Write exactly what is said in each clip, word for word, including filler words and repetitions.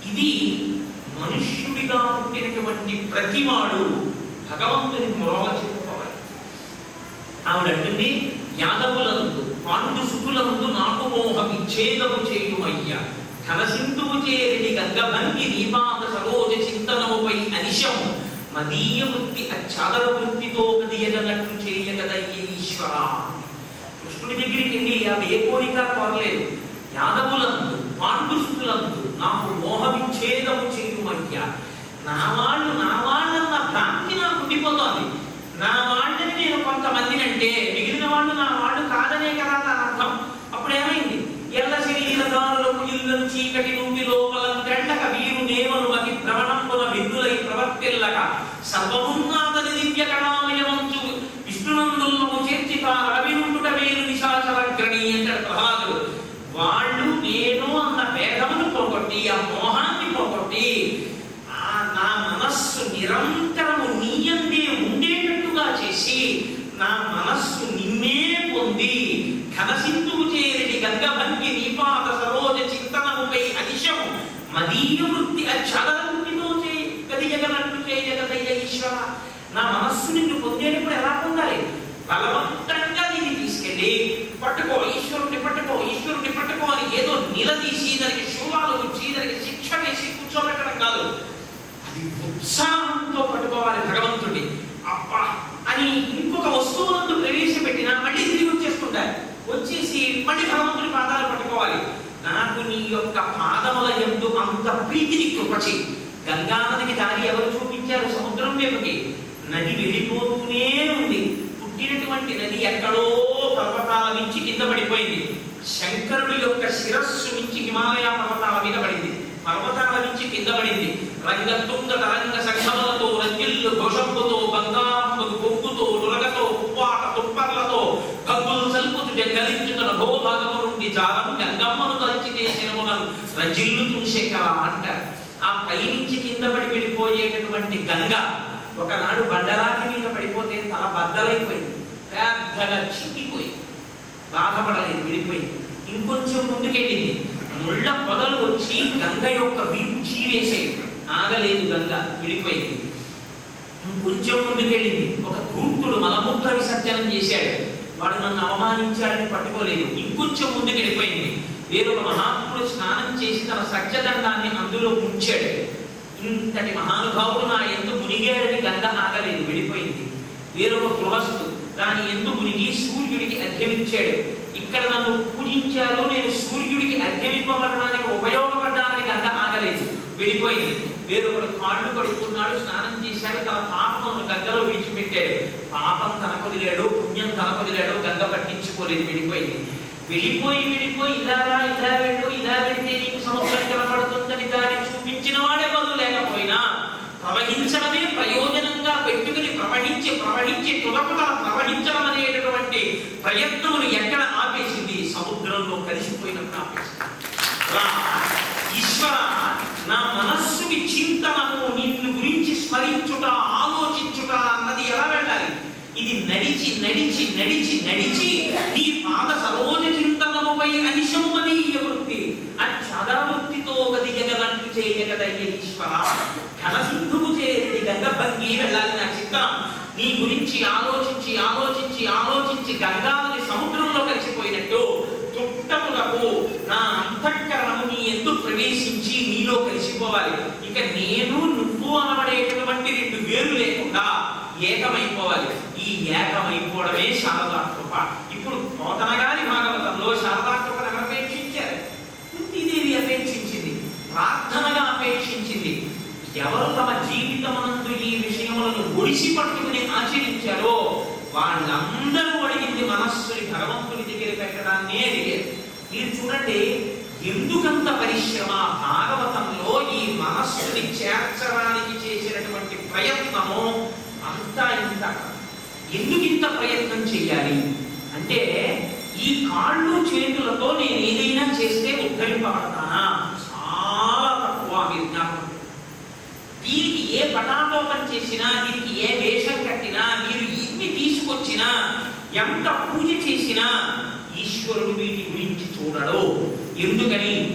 ఇది మనుష్యుడిగా పుట్టినటువంటి ప్రతివాడు భగవంతుని మొరవ చెప్పుకోవాలి. ఆవిడంటుంది, యాదవులందు పాండు సుతులందు నాకు మోహం ఇచ్చేదము చేయుమయ్యా, ఘనసింధువు చేరిడి గంగభంగి నీపాద సరోజ చింతనముపై అనిశము మదీయ వృత్తి అచ్చాదర వృత్తితో కదియగనట్లు చేయగదయ్యే ఈశ్వర. కృష్ణుడి దగ్గరికి వెళ్ళి ఆమె ఏ కోరిక కోరలేదు. యాదవులందు పాండు సుతులందు నాకు మోహమిచ్చేదము చేయుమయ్యా, నా వాళ్ళు నా వాళ్ళన్న భ్రాంతి నాకు ఉండిపోతోంది. నా వాళ్ళని నేను కొంతమందిని అంటే మిగిలిన వాళ్ళు నా వాళ్ళు కాదనే కదా దాని అర్థం. అప్పుడేమైంది? ఎల్ల శరీరదారులకు ఇల్లను చీకటి నుండి లోపలం గంటక వీరు నేవను అతి భ్రమణంపున విద్యులై ప్రవర్తిల్లక సర్వమున్నాదని దివ్య కళామయమంచు విష్ణునందులను చేర్చితార అవినుండుట వేరు నిశాచరగ్రణి అంటాడు ప్రహ్లాదుడు. వాళ్ళు నేను అన్న భేదమును పోగొట్టి, ఆ మోహాన్ని పోగొట్టి, ఆ నా మనస్సు నిరంతరము నీయందే ఉండేటట్టుగా చేసి, నా మనస్సు నిన్నే పొంది ఘనసింధువు చేరిడి గంగభంగి నీపాద సరోజ చింతనముపై అనిశము మదీయ వృత్తి అచ్చదర వృత్తితో చేయి గదియగనట్లు చేయగదయ్య ఈశ్వర. నా మనస్సు నిన్ను పొందేటప్పుడు ఎలా పొందాలి? బలవంతంగా దీన్ని తీసుకెళ్ళి పట్టుకో, ఈశ్వరుణ్ణి పట్టుకో, ఈశ్వరుణ్ణి పట్టుకో అని ఏదో నిలదీసి దానికి శూలాలు వచ్చి దానికి శిక్ష వేసి కూర్చోబెట్టడం కాదు. అది ఉత్సాహంతో పట్టుకోవాలి భగవంతుడి. అబ్బా అని ఇంకొక వస్తువులందు ప్రవేశపెట్టినా మళ్ళీ తిరిగి వచ్చేస్తుంటారు. వచ్చేసి మళ్ళీ భగవంతుడి పాదాలు పట్టుకోవాలి. నాకు నీ యొక్క పాదముల యందు అంత ప్రీతిని కృపచి. గంగానదికి దారి ఎవరు చూపించారు? సముద్రం వైపుకి. నది వెళ్ళిపోతూనే ఉంది. పుట్టినటువంటి నది ఎక్కడో పర్వతాల నుంచి కింద పడిపోయింది. శంకరుడి యొక్క శిరస్సు నుంచి హిమాలయ పర్వతాల మీద పడింది. పర్వతాల నుంచి కింద పడింది. రంగతుంగ తరంగ సంఘములతో రంగిల్లు ఘోషంపుతో బంగారంపు పొంగుతో నురగతో ఉప్పాట తుప్పర్లతో కగ్గులు సల్పుతు గలించుతున్న భూభాగము నుండి జాలం గంగమ్మను తలచితే శిరములను రజిల్లు తుంశేఖర అంటారు. ఆ పైనుంచి కింద పడి వెళ్ళిపోయేటటువంటి గంగ ఒకనాడు బండరాతి మీద పడిపోతే తల బద్దలైపోయింది, పెద్దగా చిక్కిపోయింది. బాధపడలేదు, విడిపోయింది. ఇంకొంచెం ముందుకెళ్ళింది. ముళ్ళ పొదలు వచ్చి గంగ యొక్క వీపు చీరేసేది, ఆగలేదు. గంగ విడిపోయింది. ఇంకొంచెం ముందుకెళ్ళింది. ఒక ధూర్తుడు మలమూత్ర విసర్జనం చేశాడు. వాడు నన్ను అవమానించాడని పట్టుకోలేదు. ఇంకొంచెం ముందుకెళ్ళిపోయింది. వేరొక మహాత్ముడు స్నానం చేసి తన సత్యదండాన్ని అందులో ముంచాడు. ఇంతటి మహానుభావుడు నా ఎందు మునిగాడని గంగ ఆగలేదు, విడిపోయింది. వేరొక గృహస్థు దాని ఎందు మునిగి సూర్యుడికి అర్ఘ్యమిచ్చాడు. ఇక్కడ నన్ను పూజించారు, నేను సూర్యుడికి అర్ఘ్యమివ్వబడడానికి ఉపయోగపడ్డానని గంగ ఆగలేదు, విడిపోయింది. వేరొకడు కాళ్ళు కడుక్కున్నాడు, స్నానం చేశాడు, తన పాపమును గంగలో విడిచిపెట్టాడు. పాపం తనకొదిలాడు, పుణ్యం తనకొదిలాడు, గంగ పట్టించుకోలేదు, విడిపోయింది. వెళ్ళిపోయి విడిపోయి ఇలా ఇలా వెళ్ళు, ఇలా వెళ్తే నీకు సముద్రం కనపడుతుందని దాన్ని చూపించిన వాడే బదులు లేకపోయినా ప్రవహించడమే ప్రయోజనంగా పెట్టుకుని ప్రవహించి ప్రవహించి తులపుల ప్రవహించడం అనేటటువంటి ప్రయత్నమును ఎక్కడ ఆపేసింది? సముద్రంలో కలిసిపోయినప్పుడు ఆపేసింది. ఈశ్వర, నా మనస్సుకి చింతనము, నిన్ను గురించి స్మరించుట, ఆలోచించుట అన్నది ఎలా వెళ్ళాలి? ఇది నడిచి నడిచి నడిచి నడిచి నీ పాద సరోజ చింతనముపై అనిశము మదీయ వృత్తి అచ్చదర వృత్తితో గదియగనట్లు చేయగదయ్య ఈశ్వర. ఘనసింధువు చేరి గంగభంగి వెళ్ళాలి నా చిత్తం. నీ గురించి ఆలోచించి ఆలోచించి ఆలోచించి గంగానది సముద్రంలో కలిసిపోయినట్టు తుట్టములకు నా అంతఃకరణము నీ ఎందు ప్రవేశించి నీలో కలిసిపోవాలి. ఇక నేను నువ్వు అనబడేటటువంటి రెండు వేరు లేకుండా ఏకమైపోవాలి. ఈ ఏకమైపోవడమే శారదా కృప. ఇప్పుడు పోతన గారి భాగవతంలో శారదా కృపను అపేక్షించారు. కుంతీదేవి అపేక్షించింది, ప్రార్థనగా అపేక్షించింది. ఎవరు తమ జీవితమునందు ఈ విషయములను ఒడిసి పట్టుకుని ఆచరించారో వాళ్ళందరూ అడిగింది మనస్సుని భగవంతుని దగ్గర పెట్టడాన్నే అడిగారు. మీరు చూడండి, ఎందుకంత పరిశ్రమ భాగవతంలో ఈ మనస్సుని చేర్చడానికి చేసినటువంటి ప్రయత్నము అంతా ఇంత. ఎందుకు ఇంత ప్రయత్నం చేయాలి అంటే, ఈ కాళ్ళు చేతులతో నేను ఏదైనా చేస్తే ఉద్ధరింపబడతానా? చాలా తక్కువ. మీరు జ్ఞాపకం, దీనికి ఏ పటాటోపం చేసినా, దీనికి ఏ వేషం కట్టినా, మీరు ఎన్ని తీసుకొచ్చినా, ఎంత పూజ చేసినా ఈశ్వరుడు వీటి గురించి చూడడు. ఎందుకని?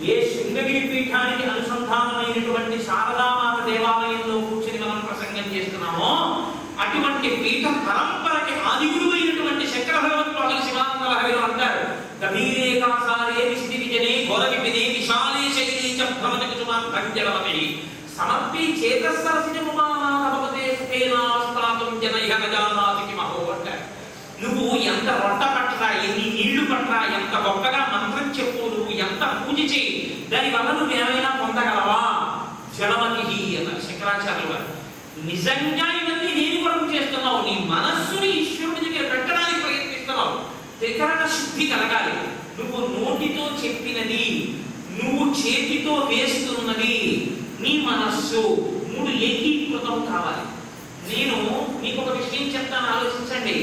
ఏ శృంగగిరి పీఠానికి అనుసంధానమైనటువంటి శారదామాత దేవాలయంలో కూర్చుని మనం ప్రసంగం చేస్తున్నామో అటువంటి పీఠ పరంపరకి ఆదిగురువైనటువంటి శంకర భగవత్పాదులు శివానంద లహరిలో అంటారు, గభీరేకాసారే విశితి విజనే ఘోర విపినే విశాలే శైలే చ భ్రమణకు చుమాన్ భంజలమతి సమర్పి చేతస్సరసిజముమానాభవతే సుఖేనావస్థాతం జనైహ గజానాతికి మహో అంటారు. నువ్వు ఎంత రొట్ట పట్టరా, ఎన్ని నీళ్లు పట్టరా, ఎంత గొప్పగా మంత్రం చెప్పు, నువ్వు ఎంత పూజ చేయి, దానివల్ల నువ్వు ఏమైనా పొందగలవా? జలమతి అన్నారు శంకరాచార్యులు వారు. నిజంగా ఇవన్నీ దేని కొరకు చేస్తున్నావు? నీ మనస్సుని ఈశ్వరుడి దగ్గర పెట్టడానికి ప్రయత్నిస్తున్నావు. త్రికరణ శుద్ధి కలగాలి. నువ్వు నోటితో చెప్పినది, నువ్వు చేతితో వేస్తున్నది, నీ మనస్సు మూడు ఏకీకృతం కావాలి. నేను మీకు ఒక విషయం చెప్తాను, ఆలోచించండి.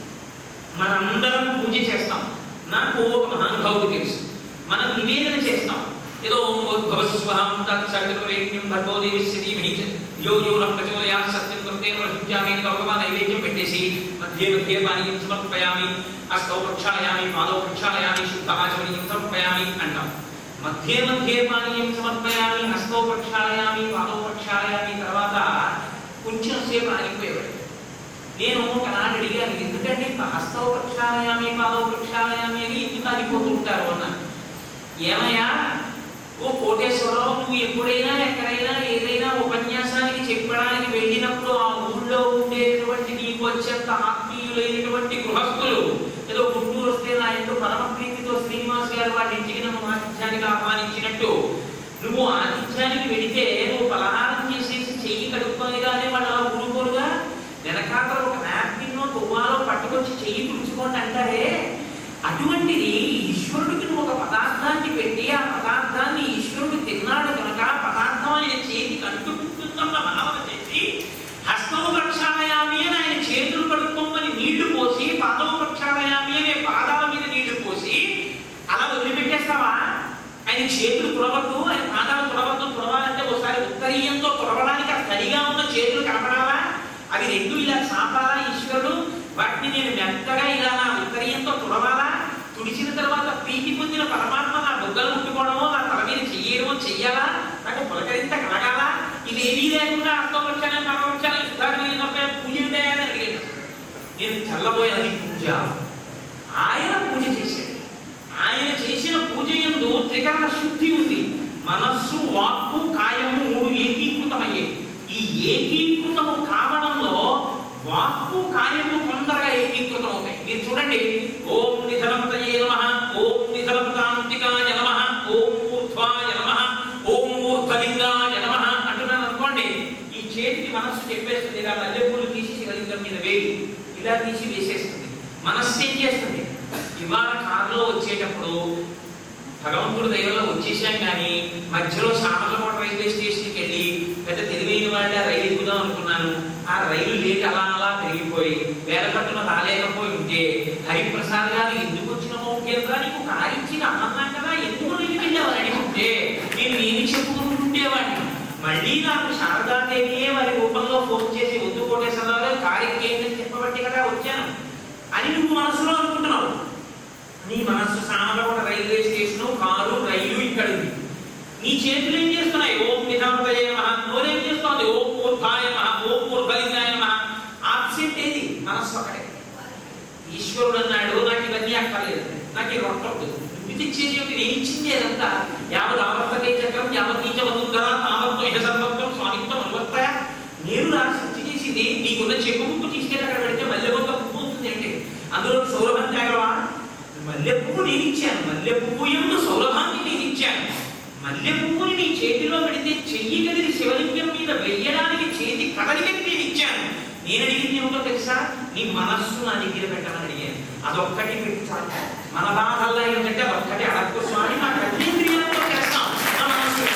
మనందరం పూజ చేస్తాం. నాకు ఒక మహానుభావుడు తెలుసు. మనం నివేదన చేస్తాం. ఏదో భవస్వహం తత్సర్గప్రేణ్యం భర్గోదేవిస్య ధీమహి యో యో న ప్రచోదయాత్ సత్యం కృతేన ప్రతిజ్ఞామి భగవాన్ నైవేద్యం పెట్టేసి మధ్య మధ్య పానీయం సమర్పయామి, హస్తౌ ప్రక్షాళయామి, పాదౌ ప్రక్షాళయామి, శుద్ధ ఆచమనీయం సమర్పయామి అంటాం. మధ్య మధ్య పానీయం సమర్పయామి, హస్తౌ ప్రక్షాళయామి, పాదౌ ప్రక్షాళయామి. తర్వాత కొంచెం సేపు ఆగిపోయేవాడు. నేను ఒకనాడు అడిగాను, ఎందుకంటే హస్తౌ ప్రక్షాళయామి, పాదౌ ప్రక్షాళయామి అని ఎందుకు ఆగిపోతుంటారు అన్నాను. ఏమయ్యా, ఓ కోటేశ్వరరావు, నువ్వు ఎప్పుడైనా ఎక్కడైనా ఏదైనా ఉపన్యాసానికి చెప్పడానికి వెళ్ళినప్పుడు ఆ ఊళ్ళో ఉండేటువంటి నీకు వచ్చేంత ఆత్మీయులైనటువంటి గృహస్థులు ఏదో గుంటూరు వస్తే నా ఇంట్లో పరమ ప్రీతితో శ్రీనివాస్ గారు వాటి ఇంటికి నన్ను ఆతిథ్యానికి ఆహ్వానించినట్టు నువ్వు ఆతిథ్యానికి వెళితే నువ్వు పలహారం చేసేసి చెయ్యి కడుక్కోనిగానే వాళ్ళు అలా ఊరుకోరుగా వెనకాతల ఒక నాప్కిన్నో తువ్వాలో పట్టుకొచ్చి చెయ్యి తుడుచుకోండి అంటారే. అటువంటిది ఈశ్వరుడికి నువ్వు ఒక పదార్థాన్ని పెట్టి ఆ పదార్థాన్ని ఈశ్వరుడు తిన్నాడు కనుక పదార్థం ఆయన చేతికి అంటుకుంటుందన్న భావన చేసి హస్తము ప్రక్షాళయామి అని ఆయన చేతులు కడుక్కోమని నీళ్లు పోసి, పాదము ప్రక్షాళయామి అనే పాదాల మీద నీళ్లు పోసి అలా వదిలిపెట్టేస్తావా? ఆయన చేతులు తుడవద్దు, ఆయన పాదాలు తుడవద్దు. తుడవాలంటే ఒకసారి ఉత్తరీయంతో తుడవడానికి ఆ తడిగా ఉన్న చేతులు కనపడాలా? అవి రెండు ఇలా చాపాలా ఈశ్వరుడు? వాటిని నేను మెత్తగా ఇలా నా ఉత్తరీయంతో తుడవాలా? తుడిచిన తర్వాత ప్రీతి పొందిన పరమాత్మ నా బుగ్గలు ముట్టుకోవడమో, నా తల మీద చెయ్యడమో చెయ్యాలా? నాకు పులకరింత కలగాలా? ఇవేమీ లేకుండా అర్థవచ్చానే పరవచ్చానే సుధారణ పూజ ఉంటాయని అడిగాను. నేను చల్లబోయేది పూజ. ఆయన పూజ చేశాడు. ఆయన చేసిన పూజ యందు త్రికరణ శుద్ధి ఉంది. మనస్సు, వాక్కు, కాయము మూడు ఏకీకృతమయ్యాయి. ఈ ఏకీకృతము కావడంలో వాక్కు కాయము తొందరగా ఏకీకృతం అవుతాయి. మీరు చూడండి, ఓం నిధనపతయే నమః, ఓం నిధనపతాంతికాయ నమః, ఓం ఊర్ధ్వాయ నమః, ఓం ఊర్ధ్వలింగాయ నమః అంటున్నాను అనుకోండి. ఈ చేతికి మనస్సు చెప్పేస్తుంది, ఇలా మల్లెపూలు తీసి శివలింగం మీద వేయి, ఇలా తీసి వేసేస్తుంది. మనస్సు ఏం చేస్తుంది? ఇవాళ కారులో వచ్చేటప్పుడు భగవంతుడి దయలో వచ్చేసాం, కానీ మధ్యలో శామలకోట రైల్వే స్టేషన్కి వెళ్ళి పెద్ద తెలివైన వాళ్ళ రైలు ఎక్కుదాం అనుకున్నాను. ఆ రైలు లేట్ అలా అలా పెరిగిపోయి వేల పట్టున రాలేకపోయి ఉంటే హరిప్రసాద్ గారు ఎందుకు వచ్చినామో కేంద్రా నీకు కారించిన అన్నాం కదా, ఎందుకు నీకు వెళ్ళేవారు అడిగితే నేను ఏమి చెప్పుకుంటుండేవాడిని. మళ్ళీ నాకు శారదాదేవియే వారి రూపంలో ఫోన్ చేసి వద్దు కోటేశ్వరరావు కారెక్కేందని చెప్పబట్టి కదా వచ్చాను అని నువ్వు మనసులో అనుకుంటున్నావు. నీ మనస్సు Samalkot railway station, car, rail ఇక్కడ ఉంది. నీ చేతులు ఏం చేస్తున్నాయి? ఓం నిధానపతయే నమః. నోరేం చేస్తోంది? ఓం ఊర్ధ్వాయ నమః, ఓం ఊర్ధ్వలింగాయ నమః. ఆబ్సెంట్ ఏది? మనస్సు ఒకటే. ఈశ్వరుడు అన్నాడు, నాకు ఇవన్నీ అక్కర్లేదు, నాకు ఈ రొట్టొద్దు. నువ్వు తెచ్చేది ఒకటి, నేను ఇచ్చింది అదంతా. యావత్ ఆవర్తతే చక్రం యావత్ నీచ వసుంధరా తావత్వం ఇహ సర్వత్వం స్వామిత్వం అనువర్తయ. నేను రాసి శుద్ధి చేసింది నీకున్న చెక్కు ముక్కు తీసుకెళ్ళి అక్కడ పెడితే మల్లె మొక్క పువ్వు అవుతుంది అంటే అందులో సౌరభం తేగలవా? మల్లె పువ్వు నేను ఇచ్చాను, మల్లె పువ్వు ఎందు సౌరభాన్ని నేను ఇచ్చాను. మల్లె పువ్వుని నీ చేతిలో పెడితే చెయ్యి కదిలి శివలింగం మీద వెయ్యడానికి చేతి కదలికని నేను ఇచ్చాను. నేను అడిగింది ఏమిటో తెలుసా? నీ మనస్సు నా దగ్గర పెట్టమని అడిగాను. అదొక్కటి పెట్టాక మన బాధల్లా ఏంటంటే అదొక్కటి అడక్కు స్వామి, నా కర్మేంద్రియాలతో చేస్తాం, నా మనస్సు.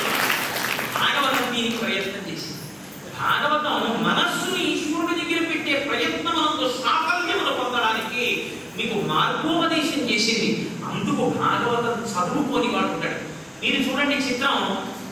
భాగవతం దీనికి ప్రయత్నం చేసింది. భాగవతం మనస్సుని ఈశ్వరుడి దగ్గర పెట్టే ప్రయత్నమునందు సాఫల్యమును పొందడానికి మీకు మార్గోపదేశం చేసింది. అందుకు భాగవతం చదువుకొని వాడు ఉంటాడు. మీరు చూడండి చిత్రం,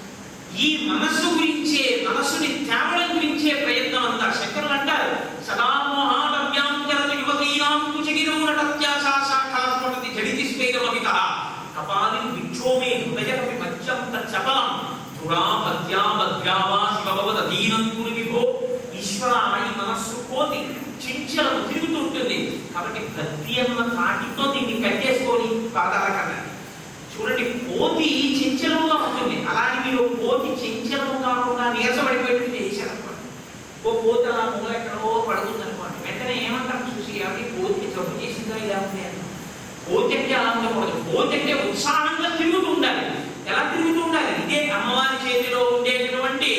ఈ మనస్సు గురించే, మనస్సుని తేవడం గురించే ప్రయత్నం అంతా శంకరులు అంటారు. సదామోహాడవ్యాంకరత యువతీనాం కుచగిరౌనటత్యాశాఖాస్పటతి జడితి స్వేదమవిత కపాలి విక్షోమే హృదయకపి మధ్య చపలం ధృడా భద్యా భద్రావా శివభవత దీనంతుని విభో. ఈశ్వర ఈ మనస్సు కోతి చించలం తిరుగుతూ ఉంటుంది. కాబట్టి భక్తి అన్న తాటితో దీన్ని కట్టేసుకొని పాదాల కన్నా చూడండి, కోతి చించలంగా ఉంటుంది. అలాగే మీరు కోతి చించలము కాకుండా నీరసపడిపోయేట్టు చేశారనుకోండి, ఓ కోతి అలా మూల ఎక్కడో పడుతుంది అనుకోండి, వెంటనే ఏమంటారు చూసి, అవి కోతి జబ్బు చేసిందా ఇలా ఉంది అని. కోతి అంటే అలా ఉండకూడదు. కోతి అంటే ఉత్సాహంగా తిరుగుతూ ఉండాలి. ఎలా తిరుగుతూ ఉండాలి? ఇదే అమ్మవారి చేతిలో ఉండేటటువంటి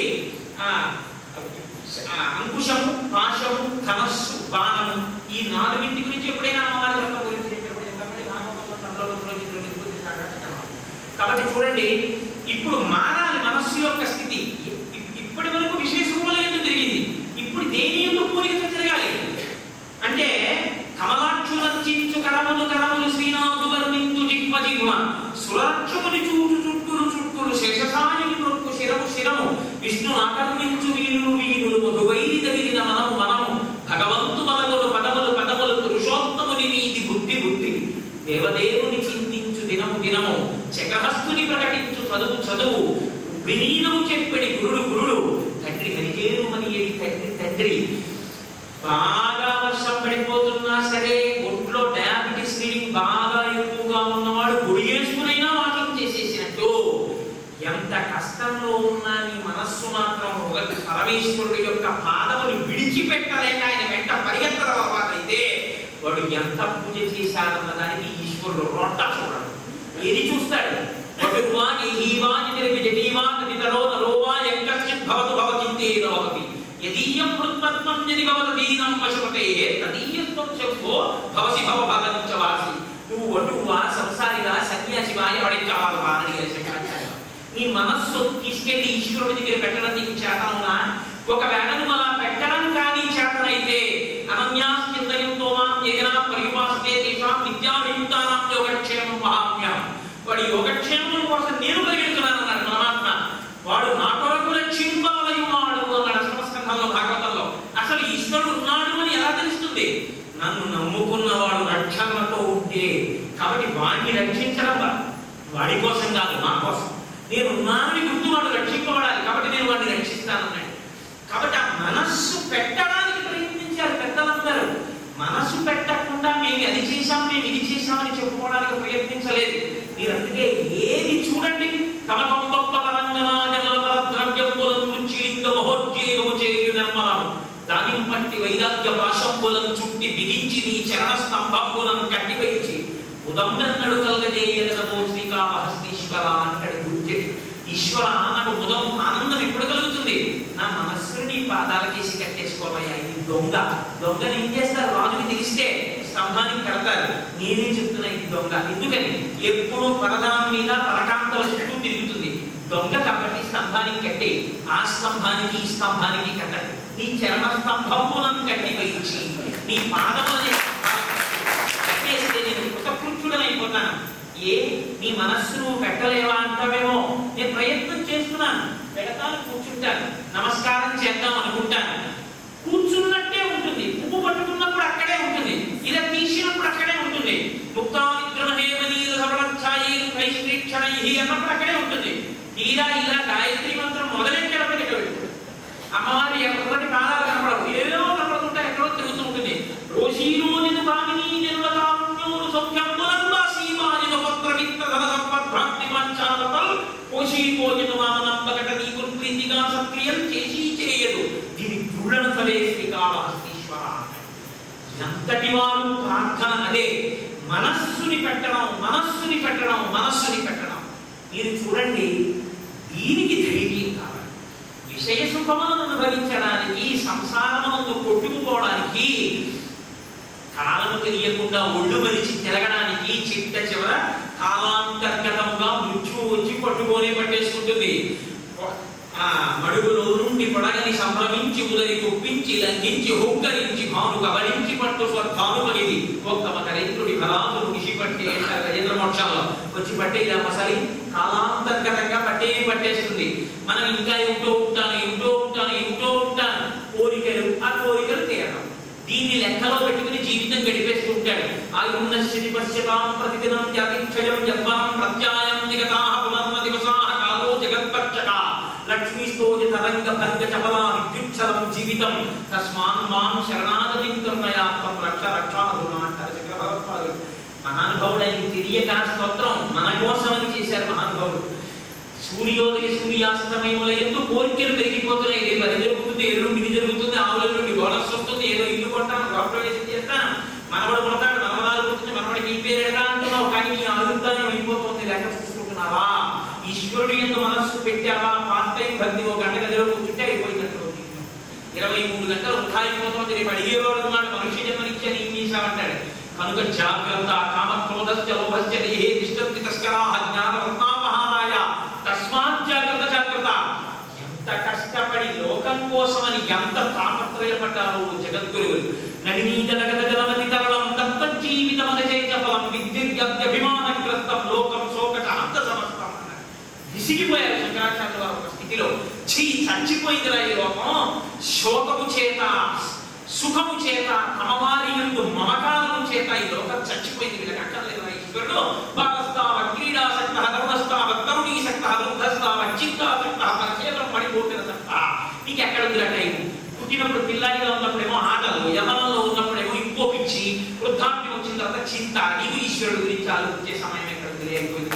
అంకుశము, పాశము, ధనస్సు, బాణము, ఈ నాలుగింటి గురించి ఎప్పుడైనా అమ్మవారి వ్రతం గురించి కాబట్టి చూడండి, ఇప్పుడు మారాలి మనస్సు యొక్క స్థితి. ఇప్పటి వరకు విశేషముల ఎందుకు తిరిగింది, ఇప్పుడు దేని ఎందుకు పూరిక తిరగాలి అంటే కమలాక్షులంచు కరములు కరములు శ్రీనాథు వర్ణించు జిహ్వ జిహ్వ సురక్షకుని చూచు చుట్టులు చుట్టులు శేషసాయుని నొక్కు శిరము శిరము విష్ణు ఆకర్మించు వీరులు వీరులు మధువైరి తగిలిన మనము మనము భగవంతు మనములు పదములు పదములు పురుషోత్తముని నీది బుద్ధి బుద్ధి దేవదేవుని చింతించు దినము దినము చక్రహస్తుని ప్రకటించు చదువు చదువు వినీనము చెప్పడి గురుడు గురుడు తండ్రి హరికేరు మనియేడి తండ్రి తండ్రి. బాగా వర్షం పడిపోతున్నా సరే ఒంట్లో డయాబెటిస్ రీడింగ్ బాగా ఎక్కువగా ఉన్నవాడు గుడి వేసుకునైనా వాకింగ్ చేసేసినట్టు, ఎంత కష్టంలో ఉన్నా నీ మనస్సు మాత్రం ఒక పరమేశ్వరుడు యొక్క పాదములు విడిచిపెట్టలేక ఆయన వెంట పరిగెత్తలవాడైతే వాడు ఎంత పూజ చేశాడన్న దానికి ఈశ్వరుడు రొట్ట చూడడు. ఏది చూస్తాడు? యదీయం హృత్పద్మం యది భవదీనం పశుపతే తదీయత్వం శంభో భవసి భవభాగంచవాసి. నువ్వు వటువా, సంసారిగా, సన్యాసివా, ఎవడికి కావాలి అని శంకరాచార్య. నీ మనస్సు తీసుకెళ్లి ఈశ్వరుడి దగ్గర పెట్టడం నీకు చేతనున్నా, ఒకవేళ నువ్వు అలా పెట్టడం కానీ చేతనైతే అనన్యాశ్చింతయంతో మాం ఏనా పరిపాస్తే తేషాం విద్యావియుక్తానాం యోగక్షేమం మహామ్యం. వాడి యోగక్షేమం కోసం నేను పరిగెడుతున్నాను అన్నాడు పరమాత్మ. వాడు నా కొరకు రక్షింపాలయున్నాడు అన్నాడు అష్టమస్కంధంలో భాగవతంలో. అసలు ఈశ్వరుడు ఉన్నాడు అని ఎలా తెలుస్తుంది? నన్ను నమ్ముకున్నవాడు రక్షణతో ఉంటే. కాబట్టి వాడిని రక్షించడం వాడి కోసం కాదు, నా కోసం. నేను ఉన్నానని గుర్తు వాడు రక్షింపబడాలి, కాబట్టి నేను వాడిని రక్షిస్తానన్నాడు. కాబట్టి ఆ మనస్సు పెట్టడానికి ప్రయత్నించారు పెద్దలందరూ. మనస్సు పెట్టకుండా మేము అది చేశాం మేము ఇది చేశామని చెప్పుకోవడానికి ప్రయత్నించలేదు. మీరు అందుకే ఏది చూడండి, కమకం గొప్ప దాని పట్టి వైరాగ్య భాషంబులను చుట్టి బిగించి నీ చరణ స్తంభంబులను కట్టివేయించి ఉదంబన్నడు కలగజేయగలదో శ్రీకాళహస్తీశ్వర అంటాడు గుర్తె. ఈశ్వర నాకు ఉదం ఆనందం ఎప్పుడు కలుగుతుంది? నా మనస్సుని పాదాలకేసి కట్టేసుకోవయ్యా. ఇది దొంగ. దొంగని ఏం చేస్తారు? రాజుని తెలిస్తే స్తంభానికి కడతారు. నేనే చెప్తున్నా ఇది దొంగ. ఎందుకని? ఎప్పుడు పరదానం మీద పరకాంతల చుట్టూ తిరుగుతుంది. దొంగ కాబట్టి స్తంభానికి కట్టి, ఆ స్తంభానికి ఈ స్తంభానికి కట్టండి. నీ చరణ స్తంభములను కట్టి వేయించి నీ పాదములని కట్టేస్తే నేను కృతకృత్యుడనైపోతాను. ఏ నీ మనస్సును పెట్టలేవా అంటావేమో, నేను ప్రయత్నం చేస్తున్నాను. పెడతాను, కూర్చుంటాను, నమస్కారం చేద్దాం అనుకుంటాను, కూర్చున్నట్టే ఉంటుంది. పువ్వు పట్టుకున్నప్పుడు అక్కడే ఉంటుంది, ఇలా తీసినప్పుడు అక్కడే ఉంటుంది. అన్నప్పుడు అక్కడే ఉంటుంది. తీరా ఇలా గాయత్రి మంత్రం మొదలెట్టేటప్పుడు ఇక్కడ పెట్టుకుంటుంది. అమ్మవారి ఎక్కడి పాదాలు కనపడవు, ఏదో కనపడుతుంటే ఎక్కడో తిరుగుతూ ఉంటుంది. రోషీరోజు కామినీ జనుల కామ్యూరు సౌఖ్యములంబా సీమాజిన పత్రమిత్ర ధన సంపద్భ్రాంతి పంచాలతల్ పోషీపోజను మామనంబకట నీకు ప్రీతిగా సక్రియం చేసి చేయదు. దీని దృఢన సరే శ్రీకాళహస్తీశ్వర. ఎంతటి వారు ప్రార్థన అదే. మనస్సుని పెట్టడం, మనస్సుని పెట్టడం, మనస్సుని పెట్టడం. మీరు చూడండి, దీనికి ధైర్యం కావాలి. విషయ సుఖములను అనుభవించడానికి, సంసారమునందు కొట్టుకుపోవడానికి, కాలము తెలియకుండా ఒళ్ళు మరిచి తిరగడానికి చిట్ట చివర కాలాంతర్గతముగా మృత్యువు వచ్చి పట్టుకొని పట్టేసుకుంటుంది. ఆ మడుగులో నుండి పొడగని సంభ్రమించి ఉదరి కుప్పించి లంఘించి హుక్కరించి భాను కబలించి పట్టు స్వర్ధాను పనిది ఒక్క మకరేంద్రుడి ఫలాలు ముగిసి పట్టి గజేంద్ర మోక్షంలో వచ్చి పట్టే ఇలా మసలి కాలాంతర్గతంగా పట్టే పట్టేస్తుంది. మనం ఇంకా ఏమిటో ఉంటాను ఏమిటో ఉంటాను ఏమిటో ఉంటాను కోరికలు, ఆ కోరికలు తీరడం. దీన్ని లెక్కలో పెట్టుకుని జీవితం గడిపేస్తూ ఉంటాడు. ఆ ఉన్న స్థితి పశ్యతాం ప్రతిదినం జాతిక్షయం యద్వాం ప్రత్యాయం నిగతాః పునర్న దివసాః కాలో లక్ష్మీస్తోజ తరంగ భంగ చపలా విద్యుచ్చలం జీవితం తస్మాన్ మాం శరణాగతిం కర్మయాత్మం రక్ష రక్షాధునా అంటారు శంకర భగవత్పాదులు. మహానుభావుడు ఆయన తెలియక స్తోత్రం మన కోసం అని చేశారు మహానుభావుడు. సూర్యోదయ సూర్యాస్తమయముల ఎందు కోరికలు పెరిగిపోతున్నాయి. రేపు అది జరుగుతుంది, ఎల్లుండి ఇది జరుగుతుంది, ఆవుల నుండి గోడస్ వస్తుంది, ఏదో ఇల్లు కొట్టాను, గృహప్రవేశం చేస్తాను, మనవడు కొడతాడు, మనవరాలు కొడుతుంది, మనవడికి ఈ పేరు ఎడగా అంటున్నావు. కానీ నీ అభిప్రాయం అయిపోతుంది. లేక చూసుకుంటున్నావా? ఈశ్వరుడు ఎందు మనస్సు పెట్టావా? పార్ట్ టైం భక్తి ఒక గంట గదిలో కూర్చుంటే అయిపోయినట్లు. ఇరవై మూడు గంటలు ఉత్సాహిపోతుంది. రేపు అడిగేవాడు ఉన్నాడు, మనుష్య జన్మనిచ్చే ఏం చేశామంటాడు. కనుక జాగ్రత్త. కామక్రోధస్య లోభస్య దేహే తిష్టంతి తస్కరాః జ్ఞానరత్నాపహారాయ తస్మాత్ జాగ్రత్త జాగ్రత్త. ఎంత కష్టపడి లోకం కోసమని ఎంత తాపత్రయపడ్డారు జగద్గురువులు. నడినీజలగత జలమతి తరళం దత్తం జీవితమనచేత ఫలం విద్యుద్యభిమానగ్రస్తం లోకం శోకట అంత సమస్తం అన్నారు. విసిగిపోయారు శంకరాచార్యుల వారు ఒక స్థితిలో. చీ చచ్చిపోయిందిరా ఈ లోకం, శోకము చేత సుఖము చేత అమ్మవారి యందు మమకారము చేత ఈ లోకం చచ్చిపోయింది. వీళ్ళకి అక్కర్లేదు ఈశ్వరుడు. బాలస్తావ క్రీడాసక్త ధర్మస్తావ తరుణీసక్త వృద్ధస్తావ చిత్తాసక్త పరిచేతం పడిపోతున్న సక్త. నీకు ఎక్కడ ఉంది టైం? పుట్టినప్పుడు పిల్లాడిగా ఉన్నప్పుడేమో ఆటలు, యమనంలో ఉన్నప్పుడేమో ఇంకో పిచ్చి, వృద్ధాప్యం వచ్చిన తర్వాత చింత. నీవు ఈశ్వరుడు గురించి ఆలోచించే సమయం ఎక్కడ తెలియకపోయింది.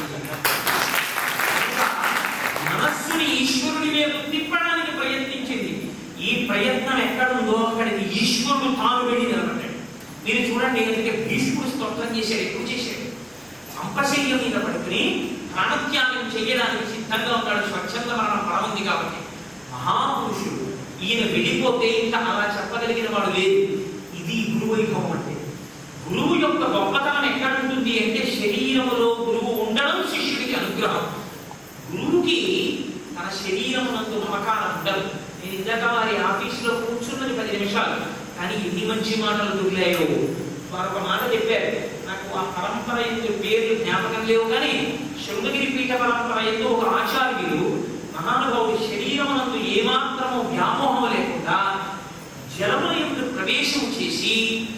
మనస్సుని ఈశ్వరుడి వైపు తిప్పడానికి ప్రయత్నించింది. ఈ ప్రయత్నం ఎక్కడుందో అక్కడికి ఈశ్వరుడు తాను వెళ్ళి నిలబడ్డాడు. మీరు చూడండి, ఎందుకంటే భీష్ముడు స్తోత్రం చేశాడు. ఎప్పుడు చేశాడు? అంపశయ్య మీద పడుకుని ప్రాణత్యాగం చేయడానికి సిద్ధంగా ఉన్నాడు. స్వచ్ఛంద మరణం పరముంది కాబట్టి. మహాపురుషుడు ఈయన వెళ్ళిపోతే ఇంకా అలా చెప్పగలిగిన వాడు లేదు. ఇది గురువైభవం అంటే. గురువు యొక్క గొప్పతనం ఎక్కడుంటుంది అంటే శరీరములో గురువు ఉండడం శిష్యుడికి అనుగ్రహం. గురువుకి తన శరీరమునందు మమకారం ఉండదు. నేను ఇందాక వారి ఆఫీసులో కూర్చున్నది పది నిమిషాలు, కానీ ఎన్ని మంచి మాటలు దొరికాయో. వారు ఒక మాట చెప్పారు, నాకు ఆ పరంపర ఎందు పేర్లు జ్ఞాపకం లేవు, కానీ శృంగగిరి పీఠ పరంపర ఎందు ఒక ఆచార్యులు మహానుభావుడు శరీరమునందు ఏమాత్రము వ్యామోహం లేకుండా జలముల ఎందు ప్రవేశం చేసి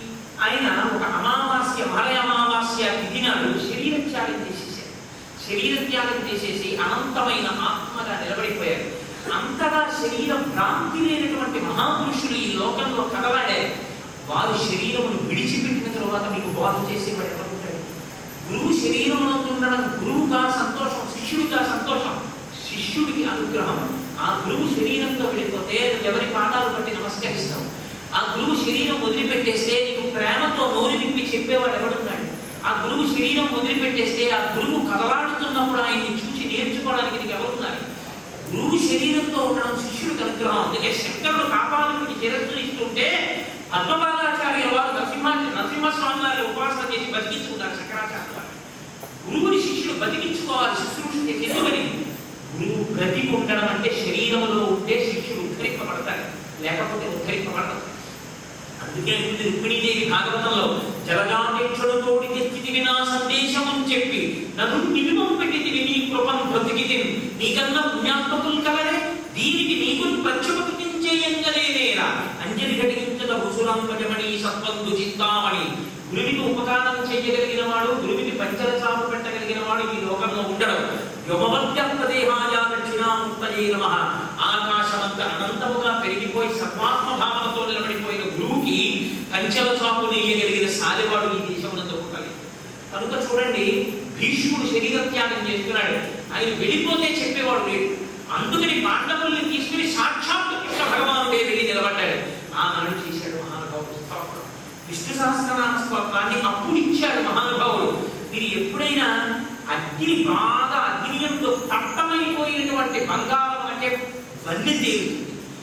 ఆయన ఒక అమావాస్య మలయ అమావాస్య తిథి నాడు శరీర త్యాగం చేసేసారు. శరీర త్యాగం చేసేసి అనంతమైన ఆత్మగా నిలబడిపోయారు. అంతగా శరీర భ్రాంతి లేనటువంటి మహాపురుషులు ఈ లోకంలో కదలాడారు. వారు శరీరమును విడిచిపెట్టిన తరువాత మీకు బోధ చేసేవాడు ఎవరుంటాడు? గురువు శరీరంలో ఉండడం గురువుగా సంతోషం, శిష్యుడిగా సంతోషం, శిష్యుడికి అనుగ్రహం. ఆ గురువు శరీరంతో వెళ్ళిపోతే ఎవరి పాదాలు బట్టి నమస్కరిస్తాం. ఆ గురువు శరీరం వదిలిపెట్టేస్తే నీకు ప్రేమతో నోరు విప్పి చెప్పేవాడు ఎవడున్నాడు? ఆ గురువు శరీరం వదిలిపెట్టేస్తే ఆ గురువు కదలాడుతున్నప్పుడు ఆయన్ని చూసి నేర్చుకోవడానికి నీకు ఎవరున్నారు? గురువు శరీరంతో ఉండడం శిష్యుడికి అనుగ్రహం. అందుకే శంకరుడు కాపాడుకుని శిరస్సును ఇస్తుంటే పద్మపాదాచార్య వారు నరసింహ నరసింహస్వామి వారి ఉపాసన చేసి బతికించుకున్నారు. శంకరాచార్య వారు గురువుని శిష్యుడు బతికించుకోవాలి, శుశ్రూష చేసి. ఎందుకని? గురువు బ్రతికి ఉండడం అంటే శరీరంలో ఉంటే శిష్యుడు ఉద్ధరింపబడతాడు, లేకపోతే ఉద్ధరింపబడతాడు. అందుకే రుక్మిణీదేవి భాగవతంలో జలగాపేక్షులతోడి తెచ్చితివి నా సందేశం చెప్పి నన్ను నిమిమం పెట్టితివి నీ కృపం బ్రతికితి నీకన్నా పుణ్యాత్మకులు కలరే దీనికి నీకు ప్రత్యుపతించేయంగలేనేరా అంజలి ఘటించద భుసురాంబజమణి సత్వందు చింతామణి. గురువికి ఉపకారం చేయగలిగిన వాడు, గురువికి పంచల చాపు పెట్టగలిగిన వాడు ఈ లోకంలో ఉండడం. యోమవద్యప్రదేహాయ దక్షిణాముక్తయే నమః. ఆకాశమంత అనంతముగా పెరిగిపోయి సర్వాత్మ భావనతో నిలబడిపోయిన గురువుకి కంచెల చాపు నేయగలిగిన సాలెవాడు ఈ దేశమునందు ఉండాలి. కనుక చూడండి, భీష్ముడు శరీర త్యాగం చేస్తున్నాడు. ఆయన వెళ్ళిపోతే చెప్పేవాడు లేడు. అందుకని పాండవుల్ని తీసుకుని సాక్షాత్తు కృష్ణ భగవానుడే వెళ్ళి నిలబడ్డాడు. ఆ నడు చేశాడు మహానుభావుడు స్తోత్రం. విష్ణు సహస్రనామ స్తోత్రాన్ని అప్పుడు ఇచ్చాడు మహానుభావుడు. మీరు ఎప్పుడైనా అగ్ని బాగా అగ్నియంతో తప్పమైపోయినటువంటి బంగారం అంటే వన్నె తేలుతుంది.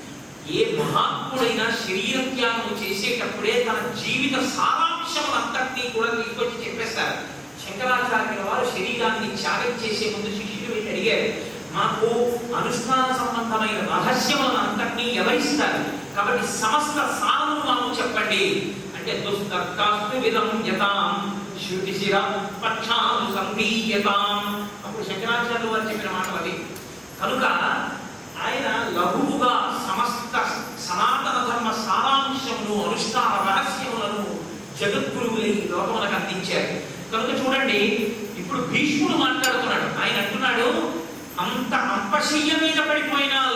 ఏ మహాత్ముడైనా శరీర త్యాగం చేసేటప్పుడే తన జీవిత సారాంశం అంతటినీ కూడా తీసుకొచ్చి చెప్పేస్తారు. శంకరాచార్యుల వారు శరీరాన్ని త్యాగం చేసే ముందు శిష్యులు వెళ్ళి అడిగారు, మాకు అనుష్ఠాన సంబంధమైన రహస్యములను అంతటినీ ఎవరిస్తారు, కాబట్టి సమస్త సారమును మాకు చెప్పండి అంటే దుస్తర్కాస్తు విధం యతాం శృతిశిర పక్షాను సంధీయతాం. అప్పుడు శంకరాచార్యులు వారు చెప్పిన మాటలు అవి. కనుక ఆయన లఘువుగా సమస్త సనాతన ధర్మ సారాంశమును అనుష్ఠాన రహస్యములను జగద్గురువులై లోకములకు అందించారు. కనుక చూడండి, ఇప్పుడు భీష్ముడు మాట్లాడుతున్నాడు. ఆయన అంటున్నాడు, అంత అంపశయ్య మీద పడిపోయిన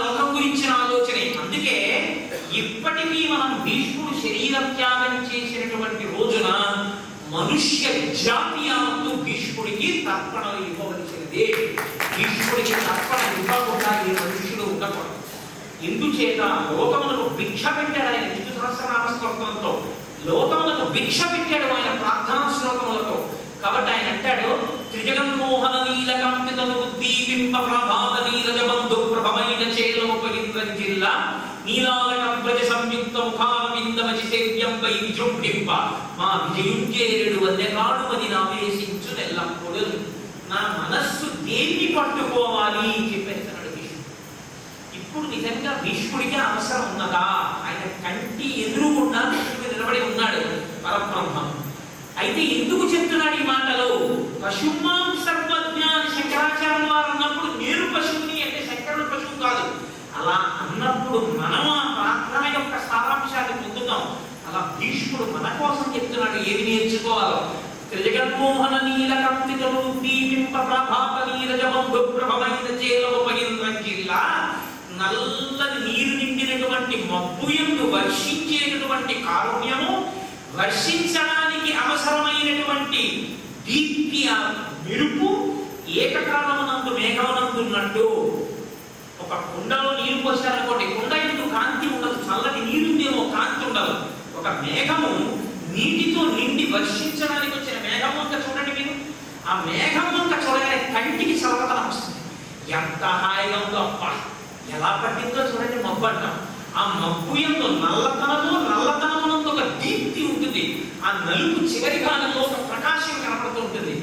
మనుష్య జాతి యావత్తు భీష్ముడికి తర్పణలు ఇవ్వవలసినదే. భీష్ముడికి తర్పణ ఇవ్వకుండా ఏ మనుష్యుడు ఉండకూడదు. ఎందుచేత లోకములకు భిక్ష పెట్టాడు ఆయన విష్ణు సహస్రనామ స్తోత్రంతో, లోకములకు భిక్ష పెట్టాడు ఆయన ప్రార్థనా శ్లోకములతో. కాబట్టి ఆయన అంటాడు, త్రిజగన్మోహన నీలకంపితను దీపింప ప్రభాత నీరజ బంధు ప్రభమైన చేలోపగింద్రం జిల్లా నీలాలకం ప్రజ సంయుక్త ముఖారవిందమచి సేవ్యంపై విజృంభింప మా విజయుంజేరుడు వద్దెకాడు అది నావేశించు నెల్లప్పుడు. నా మనస్సు దేన్ని పట్టుకోవాలి చెప్పేస్తున్నాడు భీష్ముడు. ఇప్పుడు నిజంగా భీష్ముడికి అవసరం ఉన్నదా? ఆయన కంటి ఎదురుగుండా భీష్ముడు నిలబడి ఉన్నాడు పరబ్రహ్మం. అయితే ఎందుకు చెప్తున్నాడు ఈ మాటలు? పశుమాం సర్వజ్ఞాని శంకరాచార్య వారు అన్నప్పుడు నేను పశువుని అంటే శంకరుడు పశువు కాదు. అలా అన్నప్పుడు మనం ఆ ప్రార్థన యొక్క సారాంశాన్ని పొందుతాం. అలా భీష్ముడు మన కోసం చెప్తున్నాడు ఏమి నేర్చుకోవాలో. త్రిజగన్మోహన నీలకంపితను దీపింప ప్రభాత నీరజ బంధు ప్రభమైన చేలోపగింద్రం జిల్లా నల్లని నీరు నిండినటువంటి మబ్బు యందు వర్షించేటటువంటి కారుణ్యము, వర్షించడానికి అవసరమైనటువంటి దీప్తి ఆ మెరుపు ఏకకాలమునందు మేఘమునందున్నట్టు. ఒక కుండలో నీరు పోసారనుకోండి, కుండ ఎందుకు కాంతి ఉండదు, చల్లటి నీరుందేమో కాంతి ఉండదు. ఒక మేఘము నీటితో నిండి వర్షించడానికి వచ్చిన మేఘం వంక చూడండి మీరు. ఆ మేఘం వంక చూడగానే కంటికి చల్లదనం వస్తుంది. ఎంత హాయిగా ఉందో, అప్ప ఎలా పట్టిందో చూడండి మబ్బు అంటాం. ఆ మబ్బు యందు నల్లతనము, నల్లతనమునందు ఒక దీప్తి ఉంటుంది. ఆ నలుపు చివరి భాగంలో ఒక ప్రకాశం కనపడుతూ ఉంటుంది.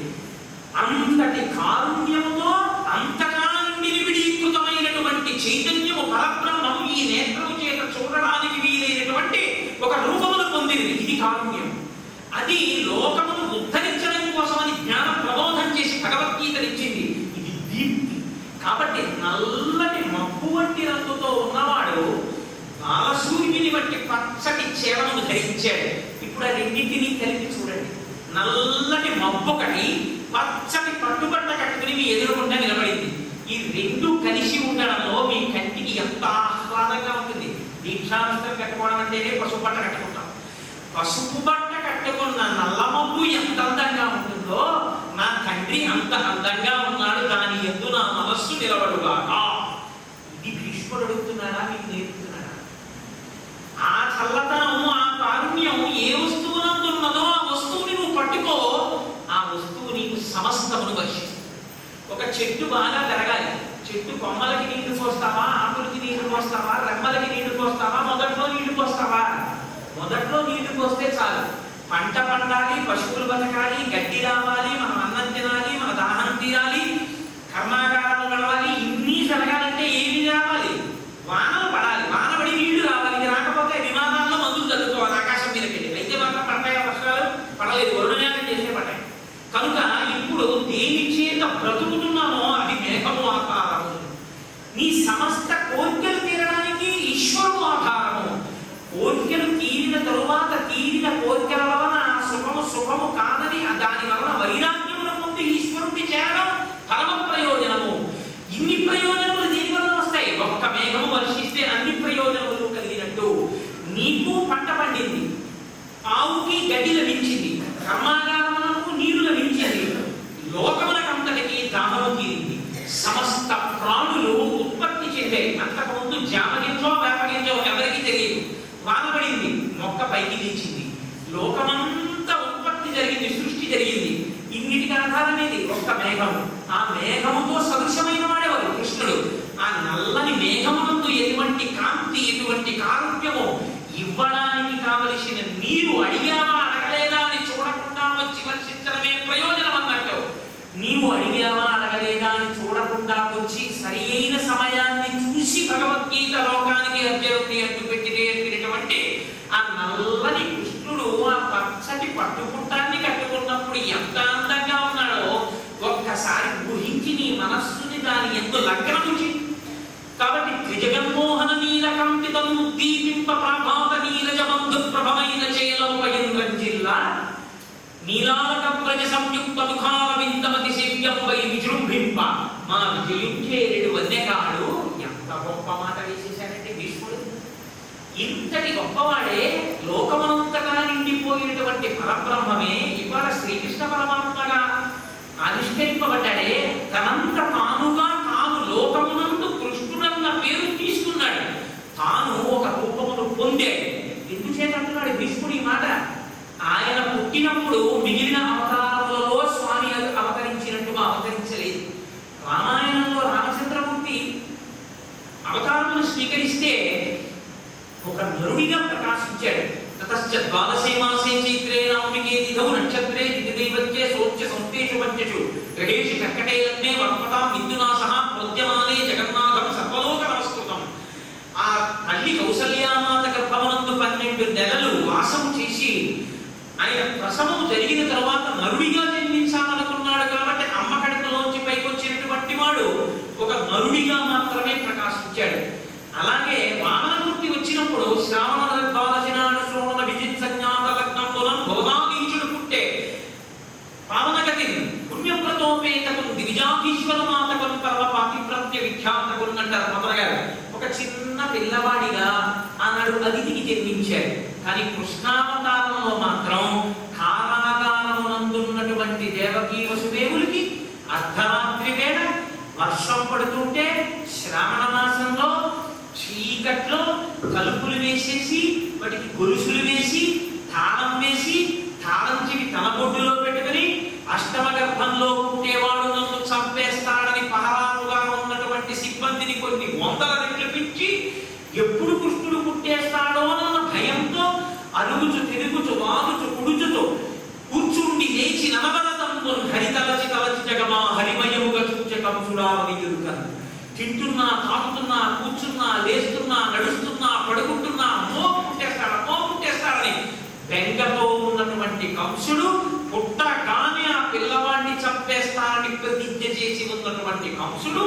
అంతటి కారుణ్యముతో అంతగా నుండి విడీకృతమైనటువంటి చైతన్యము పరబ్రహ్మము ఈ నేత్రము చేత చూడడానికి వీలైనటువంటి ఒక రూపమును పొందింది. ఇది కారుణ్యం. అది లోకమును ఉద్ధరించడం కోసమని జ్ఞాన ప్రబోధం చేసి భగవద్గీతనిచ్చింది. ఇది దీప్తి. కాబట్టి నల్లటి మబ్బు వంటి రంగుతో ఉన్నవాడు బాలసూర్యుని వంటి పచ్చటి చేవను ధరించాడు. ఇప్పుడు ఆ రెండింటినీ కలిపి చూడండి. నల్లటి మబ్బు ఒకటి, పచ్చటి పట్టుబట్ట కట్టుకుని మీ ఎదురుకుండా నిలబడింది. ఈ రెండు కలిసి ఉండడంలో మీ కంటికి ఎంత ఆహ్లాదంగా ఉంటుంది. దీక్షావస్త్రం కట్టుకోవడం అంటేనే పసుపు బట్ట కట్టుకుంటాం. పసుపు బట్ట కట్టుకున్న నల్ల మబ్బు ఎంత అందంగా ఉంటుందో నా తండ్రి అంత అందంగా ఉన్నాడు, దాని యందు నా మనస్సు నిలబడుగాక. ఇది భీష్ముడు అడుగుతున్నాడా, మీకు నేర్పుతున్నాడా? ఆ చల్లతనము, ఆ కారుణ్యం ఏ వస్తువునందు ఉన్నదో ఆ వస్తువుని నువ్వు పట్టుకో, ఆ వస్తువు నీకు సమస్తమును వర్షిస్తుంది. ఒక చెట్టు బాగా పెరగాలి. చెట్టు కొమ్మలకి నీళ్లు పోస్తావా, ఆకులకి నీళ్లు పోస్తావా, రెమ్మలకి నీళ్లు పోస్తావా, మొదట్లో నీళ్లు పోస్తావా? మొదట్లో నీళ్లు పోస్తే చాలు. పంట పండాలి, పశువులు బతకాలి, గడ్డి రావాలి, మనం అన్నం తినాలి, మన దాహం తీరాలి, కర్మాగారాలు నడవాలి. ఇన్ని జరగాలంటే ఏమి రావాలి? వానలు పడాలి. వాన పడి నీళ్లు రావాలి. ఇది రాకపోతే విమానాల్లో మందులు చదువుకోవాలి ఆకాశం మీదకి వెళ్ళి. అయితే మాత్రం పడతాయా వర్షాలు? పడలేదు. వరుణయాగం చేసే పడ్డాయి. కనుక ఇప్పుడు దేని చేత బ్రతుకుతున్నామో అది మేఘము ఆధారము. నీ సమస్త కోరికలు తీరడానికి ఈశ్వరుడు ఆధారము. కోరికలు తీరిన తరువాత తీరిన కోరికల వలన సుఖము సుఖము కాదని దాని వలన వైరాగ్యముల ముందు ఈశ్వరుడిని చేరడం పరమ ప్రయోజనము. ఇన్ని ప్రయోజనములు దేని వలన వస్తాయి? ఒక్క మేఘము వర్షిస్తే అన్ని ప్రయోజనములు కలిగినట్టు. నీకు పంట పండింది, ఆవుకి గడ్డి లభించింది, కర్మాగారములకు నీరు లభించింది, లోకములకంతటికి దాహము తీరింది. సమస్త ప్రాణులు ఉత్పత్తి చెందాయి. అంతకుముందు జామగింజో వేపగింజో ఎవరికి తెలియదు. వానబడింది, మొక్క పైకి లేచింది, లోకమంతా ఉత్పత్తి జరిగింది, సృష్టి జరిగింది. ఇన్నిటికి ఆధారం ఏది? ఒక్క మేఘము. ఆ మేఘముతో సదృశమైన వాడేవారు కృష్ణుడు. ఆ నల్లని మేఘమునందు ఎటువంటి కాంతి, ఎటువంటి కారుణ్యము, ఇవ్వడానికి కావలసిన నీరు అడిగావా అడగలేదా అని చూడకుండా వచ్చి వర్షించడమే ప్రయోజనం అన్నట్టు. నీవు అడిగావా అడగలేదా అని చూడకుండా వచ్చి సరి అయిన సమయాన్ని చూసి భగవద్గీత లోకానికి అర్జునుడిని అడ్డు పెట్టినటువంటి ఆ నల్లని కృష్ణుడు ఆ పచ్చటి పట్టుకుంటాన్ని కట్టుకున్నప్పుడు ఎంత అందంగా ఉన్నాడో ఒక్కసారి ఊహించి నీ మనస్సుని దాని ఎందు లగ్నము చేయి. కాబట్టి త్రిజగన్మోహన నీలకంపితను దీపింప ప్రభాత నీరజ బంధు ప్రభమైన చేలోపగింద్రం జిల్లా నీలాలక ప్రజ సంయుక్త ముఖారవిందమతి సేవ్యంపై విజృంభింప మా విజయుంజేరుడు వన్యకాడు. ఎంత గొప్ప మాట వేసేశాడంటే భీష్ముడు. ఇంతటి గొప్పవాడే లోకమంతటా ఉండిపోయినటువంటి పరబ్రహ్మమే ఇవాళ శ్రీకృష్ణ పరమాత్మగా ఆవిష్కరింపబడ్డాడే, తనంత తానుగా తాను లోకమునందు కృష్ణుడన్న పేరు తీసుకున్నాడు. తాను ఒక రూపమును పొందాడు. ఎందుచేత అంటున్నాడు భీష్ముడు ఈ మాట? ఆయన పుట్టినప్పుడు మిగిలిన అవతారములలో స్వామి అవతరించినట్టుగా అవతరించలేదు. రామాయణంలో రామచంద్రమూర్తి అవతారమును స్వీకరిస్తే ఒక నరుడిగా ప్రకాశించాడు. తతశ్చ ద్వాదశే మాసే చైత్రే నవమికే తిథౌ నక్షత్రే దితిదైవత్యే సోచ్య సంస్థేషు పంచషు గ్రహేషు కర్కటే లగ్నే వర్పతాం విద్యునాసః ప్రోద్యమానే జగన్నాథం సర్వలోక నమస్కృతం. ఆ తల్లి కౌసల్యామాత గర్భమునందు పన్నెండు నెలలు వాసము చేసి ఆయన ప్రసవం జరిగిన తర్వాత నరుడిగా జన్మించాలనుకున్నాడు. కాబట్టి అమ్మ కడుపులోంచి పైకొచ్చినటువంటి వాడు ఒక నరుడిగా మాత్రమే ప్రకాశించాడు. అలాగే వామనమూర్తి వచ్చినప్పుడు శ్రావణ ద్వాదశి నాడు శ్రోణ విజిత్ సంజ్ఞాత లగ్నంబులం భోగాదీశుడు పుట్టే పావనగతి పుణ్యప్రతోపేతకు దివిజాధీశ్వర మాతకులు పర్వ పాతిప్రత్య విఖ్యాతకులు అంటారు మొదలగారు. ఒక చిన్న పిల్లవాడిగా ఆనాడు అతిథికి జన్మించాడు. కానీ కృష్ణావతారంలో మాత్రం కారాగారమునందున్నటువంటి దేవకీ వసుదేవులకి అర్ధరాత్రి వేళ వర్షం పడుతుంటే శ్రావణ మాసంలో చీకట్లో కలుపులు వేసేసి వాటికి గొలుసులు వేసి తాళం వేసి తాళం చెవి తన బొడ్డులో పెట్టుకుని అష్టమ గర్భంలో ఉండేవాడు నన్ను చంపేస్తాడని పహరాలుగా ఉన్నటువంటి సిబ్బందిని కొన్ని వందల రెట్లు పెంచి ఎప్పుడు కృష్ణుడు పుట్టేస్తాడో అన్న భయంతో అరుగుచు తిరుగుచు వాదుచు కుడుచుతూ కూర్చుండి లేచి నవరతంబు హరితలచి తలచి జగమా హరిమయముగా చూచే కంసుడావని ఎరుకను. తింటున్నా, తాగుతున్నా, కూర్చున్నా, లేస్తున్నా, నడుస్తున్నా, పడుకుంటున్నా అమ్మో పుట్టేస్తాడు అమ్మో పుట్టేస్తాడని బెంగతో ఉన్నటువంటి కంసుడు పుట్టగానే ఆ పిల్లవాడిని చంపేస్తానని ప్రతిజ్ఞ చేసి ఉన్నటువంటి కంసుడు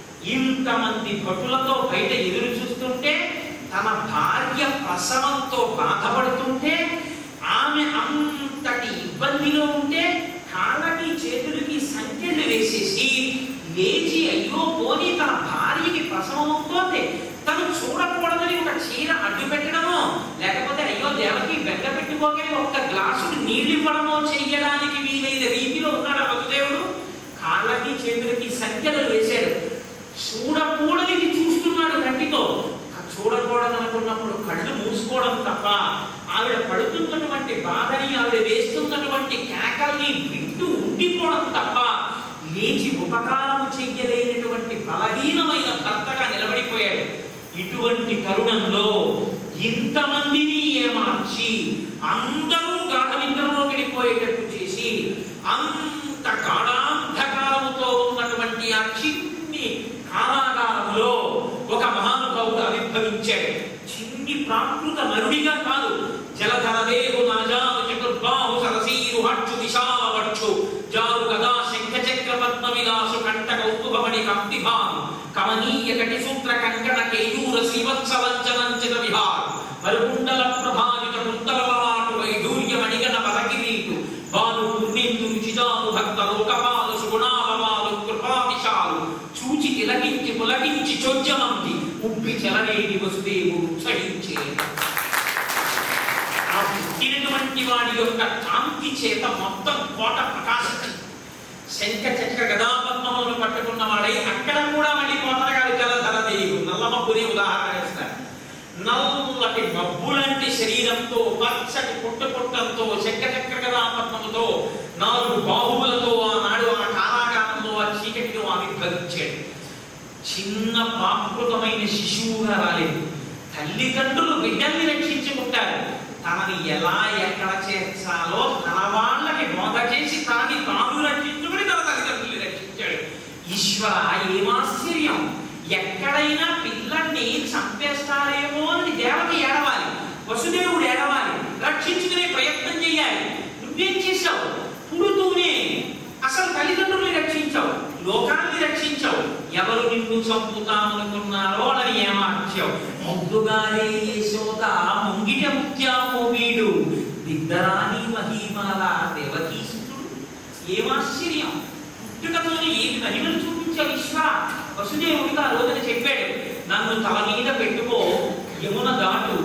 ఇంతమంది భటులతో బయట ఎదురు చూస్తుంటే, తన భార్య ప్రసవంతో బాధపడుతుంటే, ఆమె అంతటి ఇబ్బందిలో ఉంటే కాళ్ళకి చేతులకి సంఖ్యలు వేసేసి లేచి అయ్యో పోనీ తన భార్యకి ప్రసవం అవుతోంది తను చూడకూడదని ఒక చీర అడ్డు పెట్టడమో, లేకపోతే అయ్యో దేవకి బెంగ పెట్టుకోగానే ఒక్క గ్లాసుడు నీళ్లు ఇవ్వడమో చెయ్యడానికి వీలైన రీతిలో ఉన్నాడు వసుదేవుడు. కాళ్ళకి చేతులకి సంఖ్యలు వేశాడు. చూడకూడనిది చూస్తున్నాడు కంటితో. చూడకూడదనుకున్నప్పుడు కళ్ళు మూసుకోవడం తప్ప ఆవిడ పడుతున్నటువంటి బాధని, ఆవిడ వేస్తున్నటువంటి కేకల్ని వింటూ ఉండిపోవడం తప్ప లేచి ఉపకారం చెయ్యలేనటువంటి బలహీనమైన భర్తగా నిలబడిపోయాడు. ఇటువంటి తరుణంలో ఇంతమందిని ఏమార్చి అందరూ గాఢనిద్రలో వెళ్ళిపోయేటట్టు చేసి అంత గాఢాంధకారముతో ఉన్నటువంటి ఆ చిన్ని కారాగారంలో ఒక మహానుభావుడు ఆవిర్భవించాడు. చిన్ని ప్రాకృత నరుడిగా కాదు, జలధరదేవు నాజాను చతుర్బాహు సరసీరు హక్షు విశాలవక్షు జారు గదా శంఖ చక్ర పద్మ విలాసు కంఠ కౌతుభమణి కంతిభాను కమనీయ కటి సూత్ర కంకణ కేయూర శ్రీవత్సవంచనంచిత విహార్ మరుకుండల ప్రభావిత కుంతలలాటు వైఢూర్య మణిగణ పరకిరీటు బాలు పుణ్యందు రుచిజాను భక్త లోకపాలు సుగుణాలవాలు కృపావిశాలు చూచి తిలకించి పులకించి చోద్యమంది ఉబ్బి చలనేటి వసుదేవుడు ఉత్సహించే. ఆ పుట్టినటువంటి వాడి యొక్క కాంతి చేత మొత్తం కోట ప్రకాశించింది. శంఖ చక్ర గదాపద్మములను పట్టుకున్న వాడై అక్కడ కూడా మళ్ళీ కోటగాడు జలధరదేవు నల్లమబ్బుని ఉదాహరణ ఇస్తారు. నల్లటి మబ్బులంటి శరీరంతో, పచ్చటి పుట్ట పుట్టంతో, శంఖ చక్ర గదాపద్మముతో, నాలుగు బాహువులతో ఆనాడు ఆ కారాగారంలో ఆ చీకటిలో ఆవిర్భవించాడు. చిన్న ప్రాకృతమైన శిశువుగా రాలేదు. తల్లిదండ్రులు బిడ్డల్ని రక్షించుకుంటారు. తనని ఎలా ఎక్కడ చేర్చాలో తన వాళ్ళకి బోధ చేసి తనని తాను రక్షించుకుని తన తల్లిదండ్రుల్ని రక్షించాడు. ఈశ్వర ఏమాశ్చర్యం! ఎక్కడైనా పిల్లల్ని చంపేస్తారేమో అని దేవత ఏడవాలి, వసుదేవుడు ఏడవాలి, రక్షించుకునే ప్రయత్నం చేయాలి. నువ్వేం చేశావు? పుడుతూనే అసలు తల్లిదండ్రుల్ని రక్షించావు, లోకాన్ని రక్షించావు. ఎవరు నిన్ను చంపుతామనుకున్నారో అని ఏమార్చావు. ముద్దుగారే యశోద ముంగిట ముత్యామో వీడు దిద్దరాని మహిమాల దేవకీసుడు. ఏమాశ్చర్యం! పుట్టుకతోనే ఏమి మహిమలు చూపించావు ఈశ్వర. వసుదేవుడికి ఆ రోజున చెప్పాడు, నన్ను తల మీద పెట్టుకో, యమున దాటు, ఆ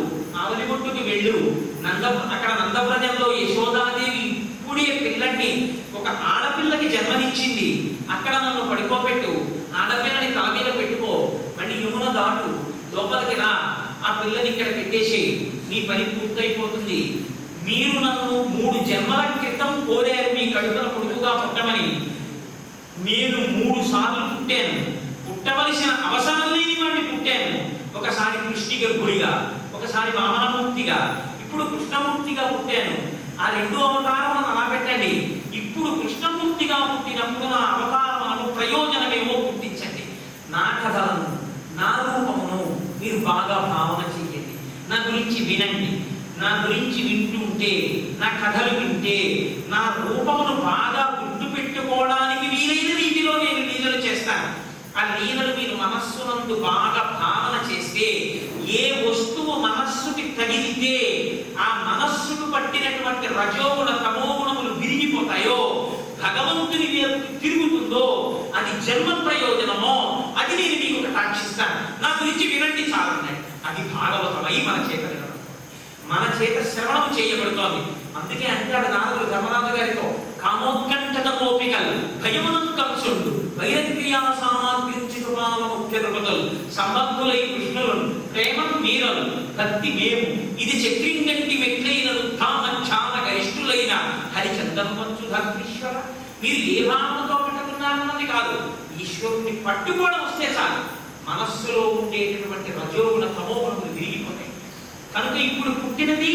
ఆవలిగుట్టుకి వెళ్ళు, నంద అక్కడ నందవ్రజంలో యశోదాదేవి ఇప్పుడే పిల్లల్ని ఒక ఆడపిల్లకి జన్మనిచ్చింది, అక్కడ నన్ను పడుకోబెట్టు, ఆడపిల్లని తల మీద పెట్టుకో, మళ్ళీ యమున దాటు లోపలికి రా, ఆ పిల్లని ఇక్కడ పెట్టేసి నీ పని పూర్తయిపోతుంది. మీరు నన్ను మూడు జన్మల క్రితం కోరారు మీ కడుపున కొడుకుగా పుట్టమని, నేను మూడు సార్లు పుట్టాను, పుట్టవలసిన అవసరం లేని వాడిని పుట్టాను. ఒకసారి కృష్ణి గర్భుడిగా, ఒకసారి వామనమూర్తిగా, ఇప్పుడు కృష్ణమూర్తిగా పుట్టాను. ఆ రెండు అవతారములను అలా పెట్టండి. ఇప్పుడు కృష్ణమూర్తిగా పుట్టినప్పుడు నా అవతారములను ప్రయోజనమేమో గుర్తించండి. నా కథలను, నా రూపమును మీరు బాగా భావన చెయ్యండి, నా గురించి వినండి. నా గురించి వింటుంటే, నా కథలు వింటే, నా రూపమును బాగా గుర్తు పెట్టుకోవడానికి వీలైన రీతిలో నేను లీలలు చేస్తాను. ఆ లీలలు మీరు మనస్సునందు బాగా భావన చేస్తే, ఏ వస్తువు మనస్సుకి తగిలితే ఆ మనస్సుకు పట్టినటువంటి రజోగుణ తమోగుణములు విరిగిపోతాయో, భగవంతుని తిరుగుతుందో, అది జన్మ ప్రయోజనమో అది నేను మీకు కటాక్షిస్తాను. నా గురించి వినండి చాలన్నాడు. అది భాగవతమై మన చేత మన చేత శ్రవణం చేయబడుతోంది. అందుకే అంటాడు నారదుడు ధర్మరాజు గారితో, కామోత్కంఠత కోపికలు భయమునం కంసుండు వైరక్రియా సామాగ్రించిత ముఖ్య దృపతులు సంబంధులై కృష్ణులు ప్రేమం మీరలు భక్తి మేము ఇది చక్రింగంటి మెట్లైన రుద్ధామఛాన గరిష్ఠులైన హరిచందన్వంచు ధర్మీశ్వర. మీరు ఏ భావనతో పట్టుకున్నారన్నది కాదు, ఈశ్వరుని పట్టుకోవడం వస్తే చాలు. మనస్సులో ఉండేటటువంటి రజోగుణ తమోగుణములు విరిగిపోతాయి. కనుక ఇప్పుడు పుట్టినది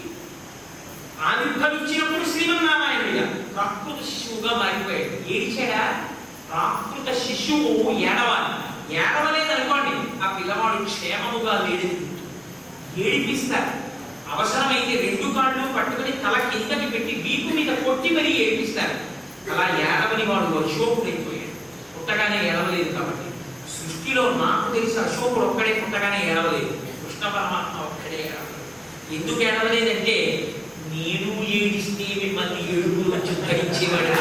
ఆవిర్భవించినప్పుడు శ్రీమన్నారాయణుడిగా ప్రాకృత శిశువుగా మారిపోయాడు. ఏడిచాడా? ప్రాకృత శిశువు ఏడవాలి. ఏడవలేదనుకోండి, ఆ పిల్లవాడు క్షేమముగా లేడు. ఏడిపిస్తారు. అవసరమైతే రెండు కాళ్ళు పట్టుకుని తల కిందకి పెట్టి వీపు మీద కొట్టి మరీ ఏడిపిస్తారు. అలా ఏడవని వాడు అశోకుడైపోయాడు. పుట్టగానే ఏడవలేదు కాబట్టి. సృష్టిలో నాకు తెలిసి అశోకుడు ఒక్కడే పుట్టగానే ఏడవలేదు, కృష్ణ పరమాత్మ ఒక్కడే ఏడవలేదు. ఎందుకు ఏడవలేదంటే, నేను ఏడిస్తే మిమ్మల్ని ఏడుపులు వచ్చి ధరించేవాడు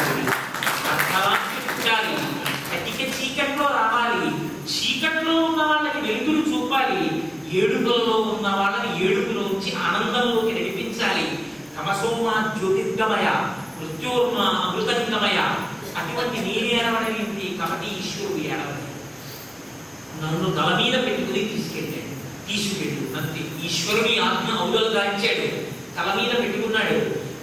పుట్టాలి, కటిక చీకట్లో రావాలి, చీకట్లో ఉన్న వాళ్ళకి వెలుగులు చూపాలి, ఏడుపులలో ఉన్న వాళ్ళని ఏడుపులోంచి ఆనందంలోకి నడిపించాలి. తమసోమా జ్యోతిర్గమయ మృత్యోర్మా అమృతంగమయ. అటువంటి నేను ఏడవడం ఏంటి? కాబట్టి ఈశ్వరుడు ఏడవలేదు. నన్ను తల మీద పెట్టుకుని తీసుకెళ్ళాడు, తీసుకెళ్ళు అంతే. ఈశ్వరుని ఆత్మ ఔదలు దాల్చాడు, తల మీద పెట్టుకున్నాడు.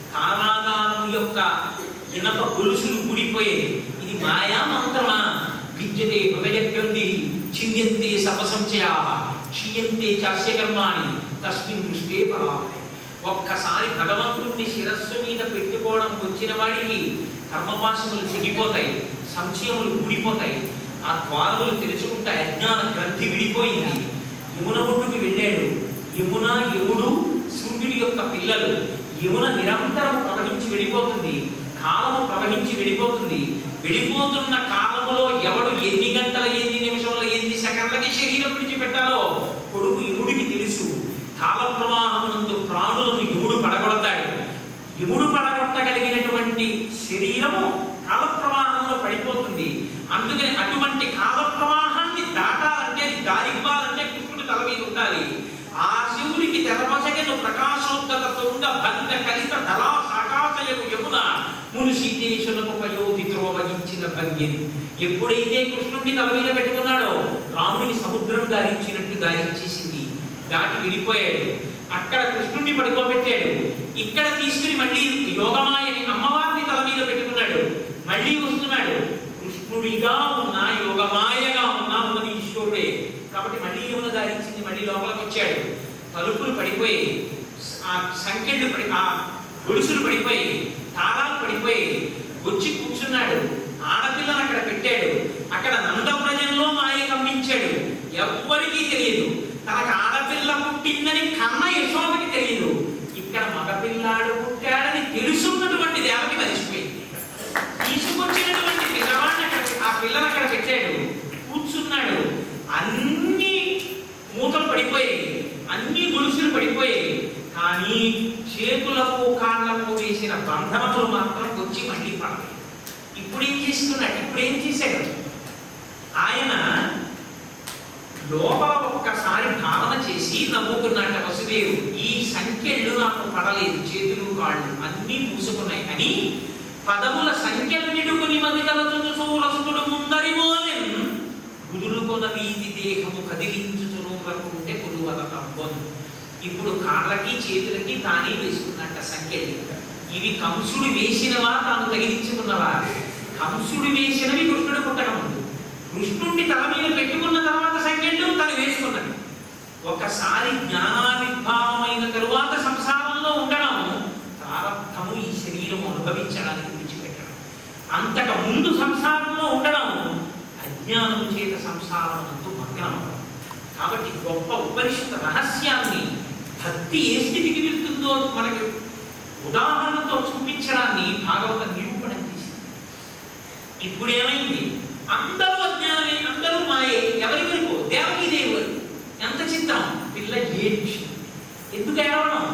కారాగారం యొక్క ఇనప గొలుసులు కూడిపోయాయి. ఇది మాయా మంత్రమా? విద్యతే హృదయగ్రంథి ఛిద్యంతే సపసంచయా క్షీయంతే చాస్యకర్మాణి తస్మిన్ దృష్టే పరామరే. ఒక్కసారి భగవంతుడిని శిరస్సు మీద పెట్టుకోవడం వచ్చిన వాడికి కర్మపాశములు చెగిపోతాయి, సంశయములు కూడిపోతాయి, ఆ ద్వారములు తెరుచుకుంటాయి, అజ్ఞాన గ్రంథి విడిపోయింది. యమున ఒడ్డుకు వెళ్ళాడు. యమున యముడు సూర్యుడి యొక్క పిల్లలు. యమున నిరంతరం ప్రవహించి వెళ్ళిపోతుంది, కాలము ప్రవహించి వెళ్ళిపోతుంది. వెళ్ళిపోతున్న కాలములో ఎవడు ఎన్ని గంటల ఎన్ని నిమిషంలో ఎన్ని సెకండ్లకి శరీరం విడిచిపెట్టాలో కొడుకు యముడికి తెలుసు. కాల ప్రవాహమునందు ప్రాణులను యముడు పడగొడతాడు. యముడు పడగొట్టగలిగినటువంటి శరీరము కాల ప్రవాహంలో పడిపోతుంది. అందుకని అటువంటి కాల ప్రవాహాన్ని దాటాలంటే, అది దారివ్వాలంటే కృష్ణుడు తల మీద ఉండాలి. ఆ శివునికి తెరపసగను ప్రకాశోత్తర తుండ బంధ కలిత దళా సాకాశయకు యమున మును సీతేశ్వరకు పయోధితో వహించిన భంగిని. ఎప్పుడైతే కృష్ణుడిని తల మీద పెట్టుకున్నాడో రాముడిని సముద్రం దారించినట్టు దారించేసింది. దాటి విడిపోయాడు. అక్కడ కృష్ణుడిని పడుకోబెట్టాడు. ఇక్కడ తీసుకుని మళ్ళీ యోగమాయని అమ్మవారిని తల మీద పెట్టుకున్నాడు. మళ్ళీ వస్తున్నాడు. కృష్ణుడిగా ఉన్న యోగమాయగా ఉన్న ఉన్నది ఈశ్వరుడే కాబట్టి మళ్ళీ యమున ధారించింది. మళ్ళీ లోపలికి వచ్చాడు. తలుపులు పడిపోయి, ఆ సంఖ్యలు పడి, ఆ గొలుసులు పడిపోయి, తాళాలు పడిపోయి వచ్చి కూర్చున్నాడు. ఆడపిల్లను అక్కడ పెట్టాడు. అక్కడ నందవ్రజంలో మాయ గమనించాడు. ఎవ్వరికీ తెలియదు. తనకు ఆడపిల్ల పుట్టిందని కన్న యశోదకి తెలియదు. ఇక్కడ మగపిల్లాడు పుట్టాడని తెలుసున్నటువంటి దేవకి మరిచిపోయింది. తీసుకొచ్చినటువంటి పిల్లవాడిని అక్కడ, ఆ పిల్లని అక్కడ పెట్టాడు. కూర్చున్నాడు. అన్ని మూతలు పడిపోయాయి, అన్ని గొలుసులు పడిపోయాయి. కానీ చేతులకు కాళ్ళకు వేసిన బంధనములు మాత్రం వచ్చి మళ్ళీ పడతాయి. ఇప్పుడు ఏం చేస్తున్నాడు? ఇప్పుడు ఏం చేశాడు ఆయన? లోపల ఒక్కసారి భావన చేసి నవ్వుకున్నాట వసుదేవుడు. ఈ సంఖ్యలు నాకు పడలేదు, చేతులు కాళ్ళు అన్నీ మూసుకున్నాయి అని పదముల సంఖ్యలు నిడుకుని మది కలచుచు రసుకుడు ముందరి మోలెం కుదురుకొన వీధి దేహము కదిలించుచును రకుంటే కురువల తప్పను. ఇప్పుడు కాళ్ళకి చేతులకి తానే వేసుకున్నట్ట సంఖ్యలు. ఇవి కంసుడు వేసినవా తాను తగిలించుకున్నవా? కంసుడు వేసినవి కృష్ణుడు పుట్టక ముందు, కృష్ణుడిని తల మీద పెట్టుకున్న తర్వాత సంఖ్యలు తను వేసుకున్నది. ఒకసారి జ్ఞానావిర్భావమైన తరువాత సంసారంలో ఉండడం ప్రారంభము ఈ శరీరం అనుభవించడానికి విడిచిపెట్టడం. అంతక ముందు సంసారంలో ఉండడం అజ్ఞానం చేత సంసారం అంటూ మగ్నం. కాబట్టి గొప్ప ఉపనిషత్ రహస్యాన్ని భక్తి ఏ స్థితికి వెళ్తుందో మనకి ఉదాహరణతో చూపించడాన్ని భాగవత నిరూపణ చేసింది. ఇప్పుడు ఏమైంది? అందరూ అజ్ఞానమే, అందరూ మాయే. ఎవరి వరకు? దేవకీ దేవి వరకు. ఎంత చిత్రం! పిల్ల ఏడ్చి ఎందుకు ఏడవడం?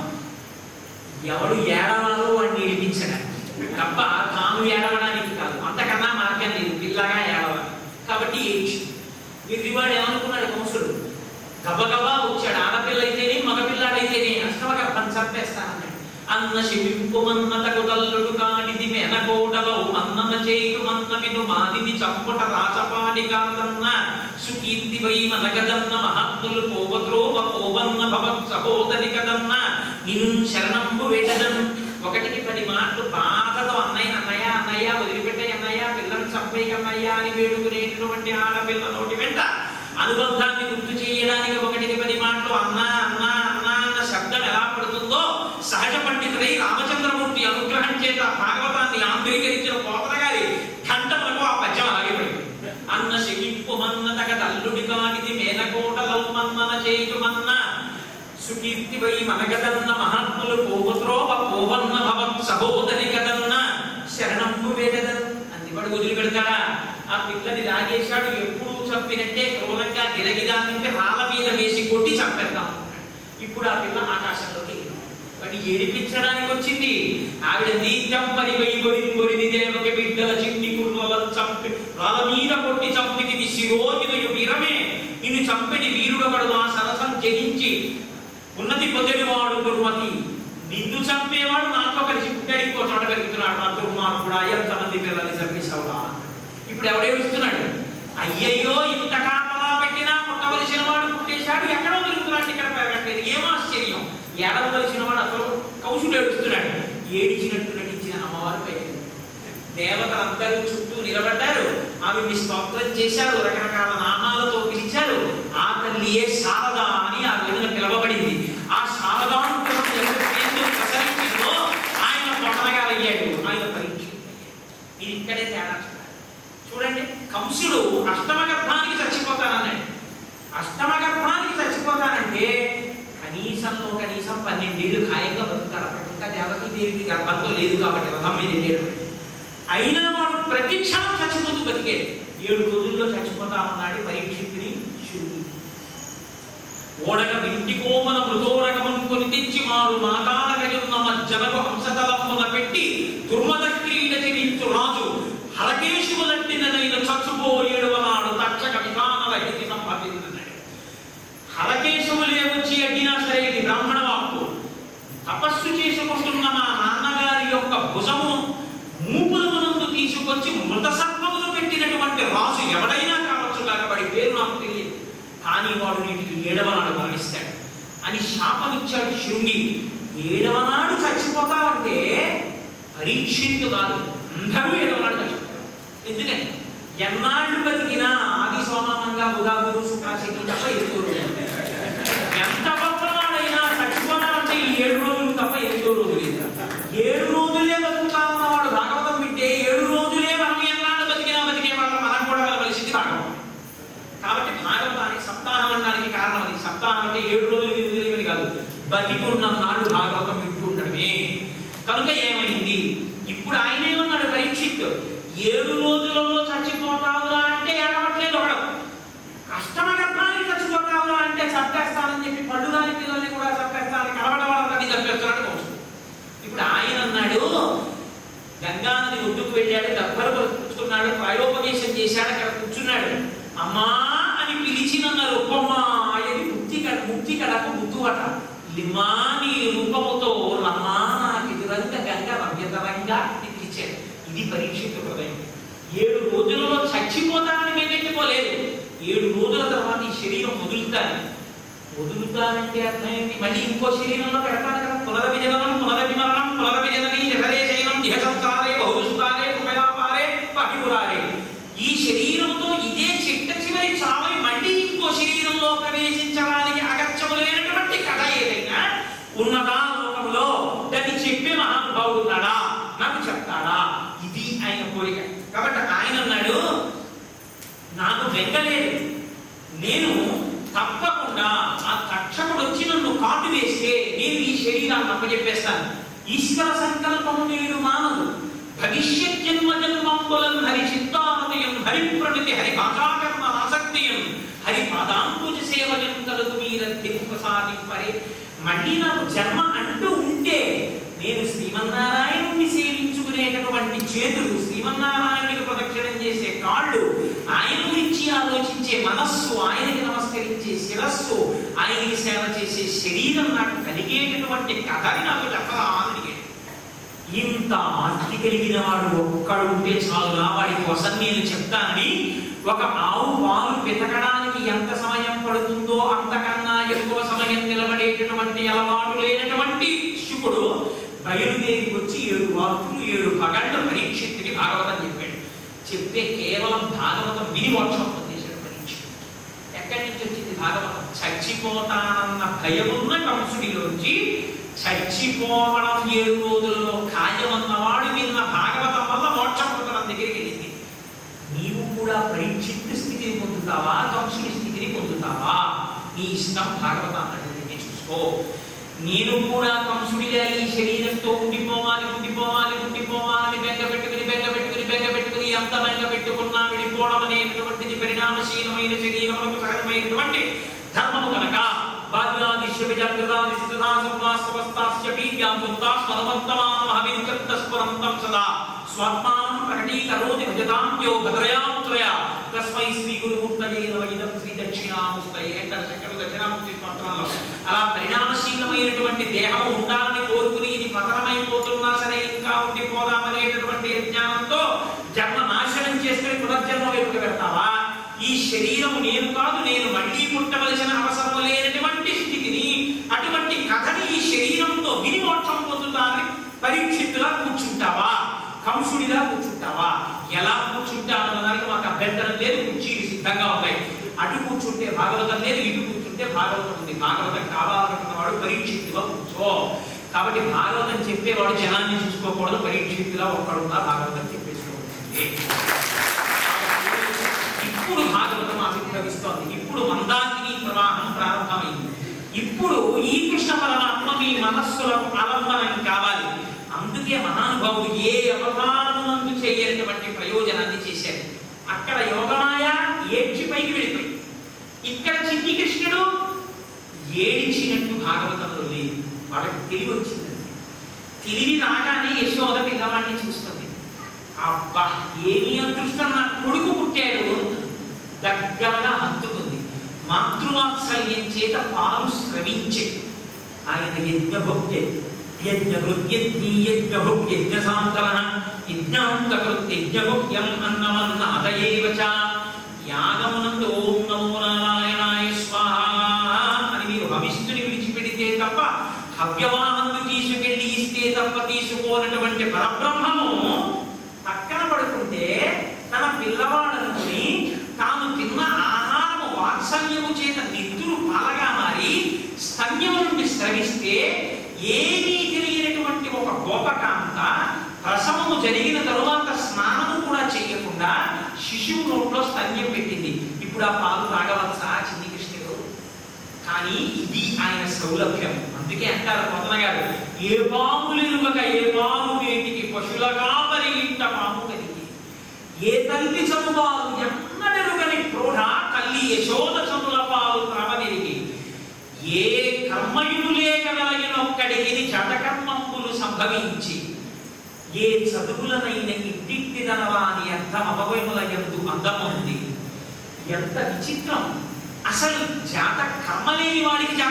ఎవడు ఏడవాలో వాడిని ఏడిపించడానికి తప్ప తాను ఏడవడానికి కాదు. అంతకన్నా మార్గం లేదు, పిల్లగా ఏడవాలి. కాబట్టి ఏడ్చి. మీరు వాడు ఏమనుకున్నాడు కంసుడు? గబగబా వచ్చాడు. ఆడపిల్ల అయితేనే మగపిల్లాడైతేనే అష్టమగర్భం చంపేస్తానన్నాడు. అన్న శివింపుమన్నతకు తల్లుడు కానిది మెనకోడలో అన్నన చేయుడు మన్న విను మాదిని చంపుట రాచపాడి కాదన్న సుకీర్తి వై మనగదన్న మహాత్ములు పోవద్రోవ పోవన్న భవత్ సహోదరి కదన్న నిన్ను శరణంబు వేడదన్. ఒకటికి పది మాటలు బాధతో అన్నయ్య అన్నయ్య అన్నయ్య వదిలిపెట్టే అన్నయ్య, పిల్లని చంపేయ అన్నయ్య అని వేడుకునేటటువంటి ఆడపిల్ల నోటి వెంట అనుబంధాన్ని గుర్తు చేయడానికి ఒకటికి పది మాటలు అన్నా అన్నా అన్నా అన్న శబ్దం ఎలా పడుతుందో సహజ పండితుడై రామచంద్రమూర్తి అనుగ్రహం చేత భాగవతాన్ని ఆంధ్రీకరించిన పోతన గారి కంఠములకు ఆ పద్యం ఆగిపోయింది. అన్న శివింపు మన్న తగ తల్లుడి కానిది మేనకోటలమన్న చేయుమన్న సుకీర్తి వై మనగదన్న మహాత్ములు పోవత్రోవ పోవన్న భవత్ సహోదరి కదన్న శరణంబు వేడదన్. అందుబడి వదిలి పెడతాడా? ఆ పిల్లని లాగేశాడు. ఎప్పుడు చంపినట్టే క్రూరంగా గిరగిరాంటే రాళ్ళ మీద వేసి కొట్టి చంపేద్దాం. ఇప్పుడు ఆ పిల్ల ఆకాశంలోకి వాడిని ఏడిపించడానికి వచ్చింది. ఆవిడ నీత్యం పరివై గొరి గొరిని దేవకి బిడ్డల చిన్ని కుర్రల చంపి రాళ్ళ మీద కొట్టి చంపిది శిరోజునయు వీరమే నిన్ను చంపిని వీరుడొకడు ఆ సరసం జయించి ఉన్నది పొందినవాడు దుర్మతి. నిన్ను చంపేవాడు నాతో కలిసి పుట్టాడు, ఇంకో చోట పెరుగుతున్నాడు. నా దుర్మార్గుడా ఎంతమంది పిల్లల్ని చంపేశావురా. ఇప్పుడు ఎవడేడుస్తున్నాడు? అయ్యయ్యో ఇంత కాపలా పెట్టినా పుట్టవలసిన వాడు పుట్టేశాడు, ఎక్కడో తిరుగుతున్నాడు, ఇక్కడ పెరగట్లేదు. ఏం ఆశ్చర్యం! ఏడవలసిన వాడు అసలు కౌశుడు ఏడుస్తున్నాడు. ఏడిచినట్టు నటించిన అమ్మవారు పైకి దేవతలందరూ చుట్టూ నిలబడ్డారు. ఆవిడ్ని స్తోత్రం చేశారు, రకరకాల నామాలతో పిలిచారు. ఆ తల్లియే శారద అని ఆ విధంగా పిలవబడింది. ఆ శారదానుగ్రహం ప్రసరించిందో ఆయన పొట్టనగారయ్యాడు, ఆయన పరీక్ష. ఇది ఇక్కడే తేడా చూడండి. కంసుడు అష్టమ గర్భానికి చచ్చిపోతానన్నాడు. అష్టమ గర్భానికి చచ్చిపోతానంటే కనీసంలో కనీసం పన్నెండేళ్ళు ఖాయంగా బతుకుతాడు. ఇంకా దేవకీ దేవికి గర్భంతో లేదు కాబట్టి రథం మీద వెళ్ళాడు. అయినా వాడు ప్రతి క్షణం చచ్చిపోతూ బతికాడు. ఏడు రోజుల్లో చచ్చిపోతామన్నాడు పరీక్షితుని శివుడు. ఓడక వింటి కోమన మృతోరకమును కొని తెచ్చి మారు మాతారకయున్న మజ్జనకు హంసతలమున పెట్టి దుర్మద క్రీడ చెరించు రాజు హరకేశువులంటినదైన చచ్చుపోయేడువ నాడు తక్షక విధానల హితి సంపాదించున్నాడు. హరకేశవులే వచ్చి అడ్డినా సరే ఇది బ్రాహ్మణ వాక్కు. తపస్సు చేసుకుంటున్న మా నాన్నగారి యొక్క భుజము మూపులమునందు తీసుకొచ్చి మృత సర్పమును పెట్టినటువంటి రాజు ఎవడైనా కావచ్చు, కాబట్టి పేరు నాకు తెలియదు, కానీ వాడు నీటికి ఏడవనాడు మరణిస్తాడు అని శాపమిచ్చాడు శృంగి. ఏడవనాడు చచ్చిపోతావంటే పరీక్షిత్తు కాదు, అందరూ ఏడవనాడు చచ్చిపోతారు. ఎందుకని? ఎన్నాళ్ళు బతికినా ఆది సోమానంగా ఉదాగురు శుక్రాశక్తి తప్ప ఎక్కువ రోజులు. ఎంత గొప్పవాడైనా చచ్చిపోతామంటే ఈ ఏడు రోజులు తప్ప ఎక్కువ రోజులు లేదు. ఏడు రోజులే బతుకుతామన్న వాడు భాగవతం వింటే ఏడు రోజులే మనం ఎన్నాళ్ళు బతికినా బతికే వాళ్ళ మనం కూడా వెళ్ళవలసింది భాగవతం. కాబట్టి భాగవతానికి సప్తాహం అనడానికి కారణం అది. సప్తాహం అంటే ఏడు రోజులు విడుదలని కాదు, బతికున్న నాడు భాగవతం వింటూ ఉండడమే. కనుక ఏమైంది? ఇప్పుడు ఆయన ఏమన్నాడు పరీక్షిత్? ఏడు రోజులలో చచ్చిపోతావురా అంటే ఏడవట్లేదు ఒకడు. అష్టమ గర్భానికి చచ్చిపోతావురా అంటే చంపేస్తానని చెప్పి పళ్ళురాని పిల్లల్ని కూడా చంపేస్తానని కలవడం వాళ్ళని చంపేస్తున్నాడు కౌశుడు. ఇప్పుడు ఆయన అన్నాడు, గంగానది ఒడ్డుకు వెళ్ళాడు, దబ్బరు పుచ్చుకున్నాడు, ప్రాయోపదేశం చేశాడు, అక్కడ కూర్చున్నాడు. అమ్మా అని పిలిచి నన్న రూపం లింగువట. లిమాని రూపముతో రమానాకి దురంగ గంగ నవ్యతరంగా పిలిచాడు. ఇది పరీక్షితు హృదయం. ఏడు రోజులలో చచ్చిపోతానని మేమెట్టుకోలేదు. ఏడు రోజుల తర్వాత ఈ శరీరం వదులుతాను. వదులుతానంటే అర్థం ఏంటి? మళ్ళీ ఇంకో శరీరంలో పెడతాను కదా. పునరవిజనం పునరవిమరణం పునరవిజనని జఠరే శైనం దిహసంసారే బహుసుతారే ఉపయాపారే పహిపురారే. ఈ శరీరంతో ఇదే చిట్ట చివరి చావై మళ్ళీ ఇంకో శరీరంలో ప్రవేశించడానికి అగత్యము లేనటువంటి కథ ఏదైనా ఉన్నదా లోకంలో దాన్ని చెప్పే మహానుభావుడు ఉన్నాడా? నాకు చెప్తాడా? ఇది ఆయన కోరిక. కాబట్టి ఆయన అన్నాడు, నాకు వెంటలేదు, నేను తప్పకుండా ఆ తక్షకుడు వచ్చి నన్ను కాటు వేస్తే నేను ఈ శరీరాన్ని అప్పచెప్పేస్తాను. ఈశ్వర సంకల్పము నేను మానదు. భవిష్యత్ జన్మ జన్మంబులం హరి చిత్తానదయం హరి ప్రణితి హరి భాషాకర్మ ఆసక్తియం హరి పాదాంకుజ సేవయం కలుగు మీర ప్రసాదింపరే. మళ్ళీ నాకు జన్మ అంటూ ఉంటే నేను శ్రీమన్నారాయణుని సేవించుకునేటటువంటి చేతులు, శ్రీమన్నారాయణుడికి ప్రదక్షిణం చేసే కాళ్ళు, ఆయన గురించి ఆలోచించే మనస్సు, ఆయనకి నమస్కరించే శిరస్సు, ఆయనకి సేవ చేసే శరీరం నాకు కలిగేటటువంటి కథని నాకు చెప్పరా అని. ఇంత ఆస్తి కలిగిన వాడు ఒక్కడు ఉంటే చాలు, వాడి కోసం నేను చెప్తానని ఒక ఆవు పాలు పితకడానికి ఎంత సమయం పడుతుందో అంతకన్నా ఎక్కువ సమయం నిలబడేటటువంటి అలవాటు లేనటువంటి శుకుడు బయలుదేరి వచ్చి ఏడు రాత్రులు ఏడు పగళ్ళు పరీక్షిత్తుకి భాగవతం చెప్పాడు. చెప్తే కేవలం భాగవతం విని మోక్షం పొందేశాడు పరీక్షిత్తు. ఎక్కడి నుంచి వచ్చింది భాగవతం? చచ్చిపోతానన్న భయమున్న కంసుడిలోంచి చచ్చిపోవడం ఏడు రోజులలో ఖాయమన్నవాడు విన్న భాగవతం వల్ల మోక్షం పొందడం దగ్గరికి వెళ్ళింది. నీవు కూడా పరీక్షిత్తు స్థితిని పొందుతావా, కంసుడి స్థితిని పొందుతావా? నీ ఇష్టం. భాగవతాన్ని చూసుకో. నేను కూడా కంసుడిగా ఈ శరీరంతో ఉండిపోవాలి ఉండిపోవాలి ఉండిపోవాలి బెంగ పెట్టుకుని బెంగ పెట్టుకుని బెంగ పెట్టుకుని ఎంత బెంగ పెట్టుకున్నా విడిపోవడం అనేటటువంటిది పరిణామశీలమైన శరీరములకు సహజమైనటువంటి ధర్మము కనుక స్వాత్మానం ప్రకటీకరోతి భజతాంత్యో భద్రయాముత్రయా తస్మై శ్రీ గురుమూర్తయే నమః ఇదం శ్రీ దక్షిణామూర్తయే అంటారు శంకరుడు దక్షిణామూర్తి మంత్రంలో. అలా పరిణామశీలమైనటువంటి దేహము ఉండాలని కోరుకుని ఇది పతనమైపోతున్నా సరే ఇంకా ఉండిపోదామనేటటువంటి అజ్ఞానంతో జన్మ నాశనం చేసుకుని పునర్జన్మ వైపుకి పెడతావా? ఈ శరీరం నేను కాదు, నేను మళ్ళీ పుట్టవలసిన అవసరం లేనటువంటి స్థితిని, అటువంటి కథని ఈ శరీరంతో విని మోక్షం పొందుతానని పరీక్షిత్తులా కూర్చుంటావా? కంసుడిలా కూర్చుంటావా? ఎలా కూర్చుంటామన్నదానికి మాకు అభ్యంతరం లేదు. కుర్చీలు సిద్ధంగా ఉన్నాయి. అటు కూర్చుంటే భాగవతం లేదు, ఇటు కూర్చుంటే భాగవతం ఉంది. భాగవతం కావాలనుకున్న వాడు పరీక్షిత్తుగా కూర్చో. కాబట్టి భాగవతం చెప్పేవాడు జనాన్ని చూసుకోకూడదు. పరీక్షిత్తులా ఒక్కడున్నా భాగవతం చెప్పేసుకోవాలి. ఇప్పుడు భాగవతం ఆవిర్భవిస్తోంది. ఇప్పుడు మందాకిని ప్రవాహం ప్రారంభమైంది. ఇప్పుడు ఈ కృష్ణ పరమాత్మ మీ మనస్సులకు ఆలంబనం కావాలి. అందుకే మహానుభావుడు ఏ అవతారమునందు చేయనటువంటి ప్రయోజనాన్ని చేశారు. అక్కడ యోగమాయ ఏడ్చి పైకి వెళ్ళిపోయి, ఇక్కడ చిన్ని కృష్ణుడు ఏడిచినట్టు భాగవతంలో లేదు. వాళ్ళకి తెలివి వచ్చిందండి. తెలివి రాగానే యశోద పిల్లవాడిని చూస్తుంది. అబ్బా ఏమి అదృష్టం, నా కొడుకు పుట్టాడు, దగ్గరగా హత్తుకుంది. మాతృవాత్సల్యం చేత పాలు స్రవించే ఆయన యజ్ఞభోగ్య యజ్ఞభృత్యజ్ఞీ యజ్ఞభుక్ యజ్ఞసాంతరణ యజ్ఞాంతకృత్ యజ్ఞభుక్యం అన్నమన్న అదయేవచ. యాగమునందు ఓం నమో నారాయణాయ స్వాహ అని మీరు హవిష్ఠుని విడిచిపెడితే తప్ప, హవ్యవాహంను తీసుకెళ్ళి ఇస్తే తప్ప తీసుకోనటువంటి పరబ్రహ్మము పక్కన పడుకుంటే తన పిల్లవాడనుకుని తాను తిన్న ఆహారము వాత్సల్యము చేత నిద్దురు పాలగా మారి స్తన్యము నుండి స్రవిస్తే ఏమీ తెలియనటువంటి ఒక గోపకాంత ప్రసవము జరిగిన తరువాత స్నానము కూడా చేయకుండా శిశువు నోట్లో స్తన్యం పెట్టింది. ఇప్పుడు ఆ పాలు తాగవచ్చా చిన్ని కృష్ణుడు? కానీ ఇది ఆయన సౌలభ్యం. అందుకే అంటారు పొతన గారు, ఏ పాములు ఇరువక ఏ పాము వేటికి పశులగా మరి ఇంట పాము కలిగి, ఏ తల్లి చనుబాలు ఎన్నడెరుగని ప్రౌఢ తల్లి యశోద చనుల పాలు ప్రవదిరిగి, ఏ కర్మయులే కలగినొక్కడికి జటకర్మంబులు సంభవించి, ఏ చదువులనైన ఇంటినవా అని అర్థం అవయముల ఎందు అందముంది. ఎంత విచిత్రం! అసలు జాత కర్మ లేని వాడికి జాతకర్మ చేసి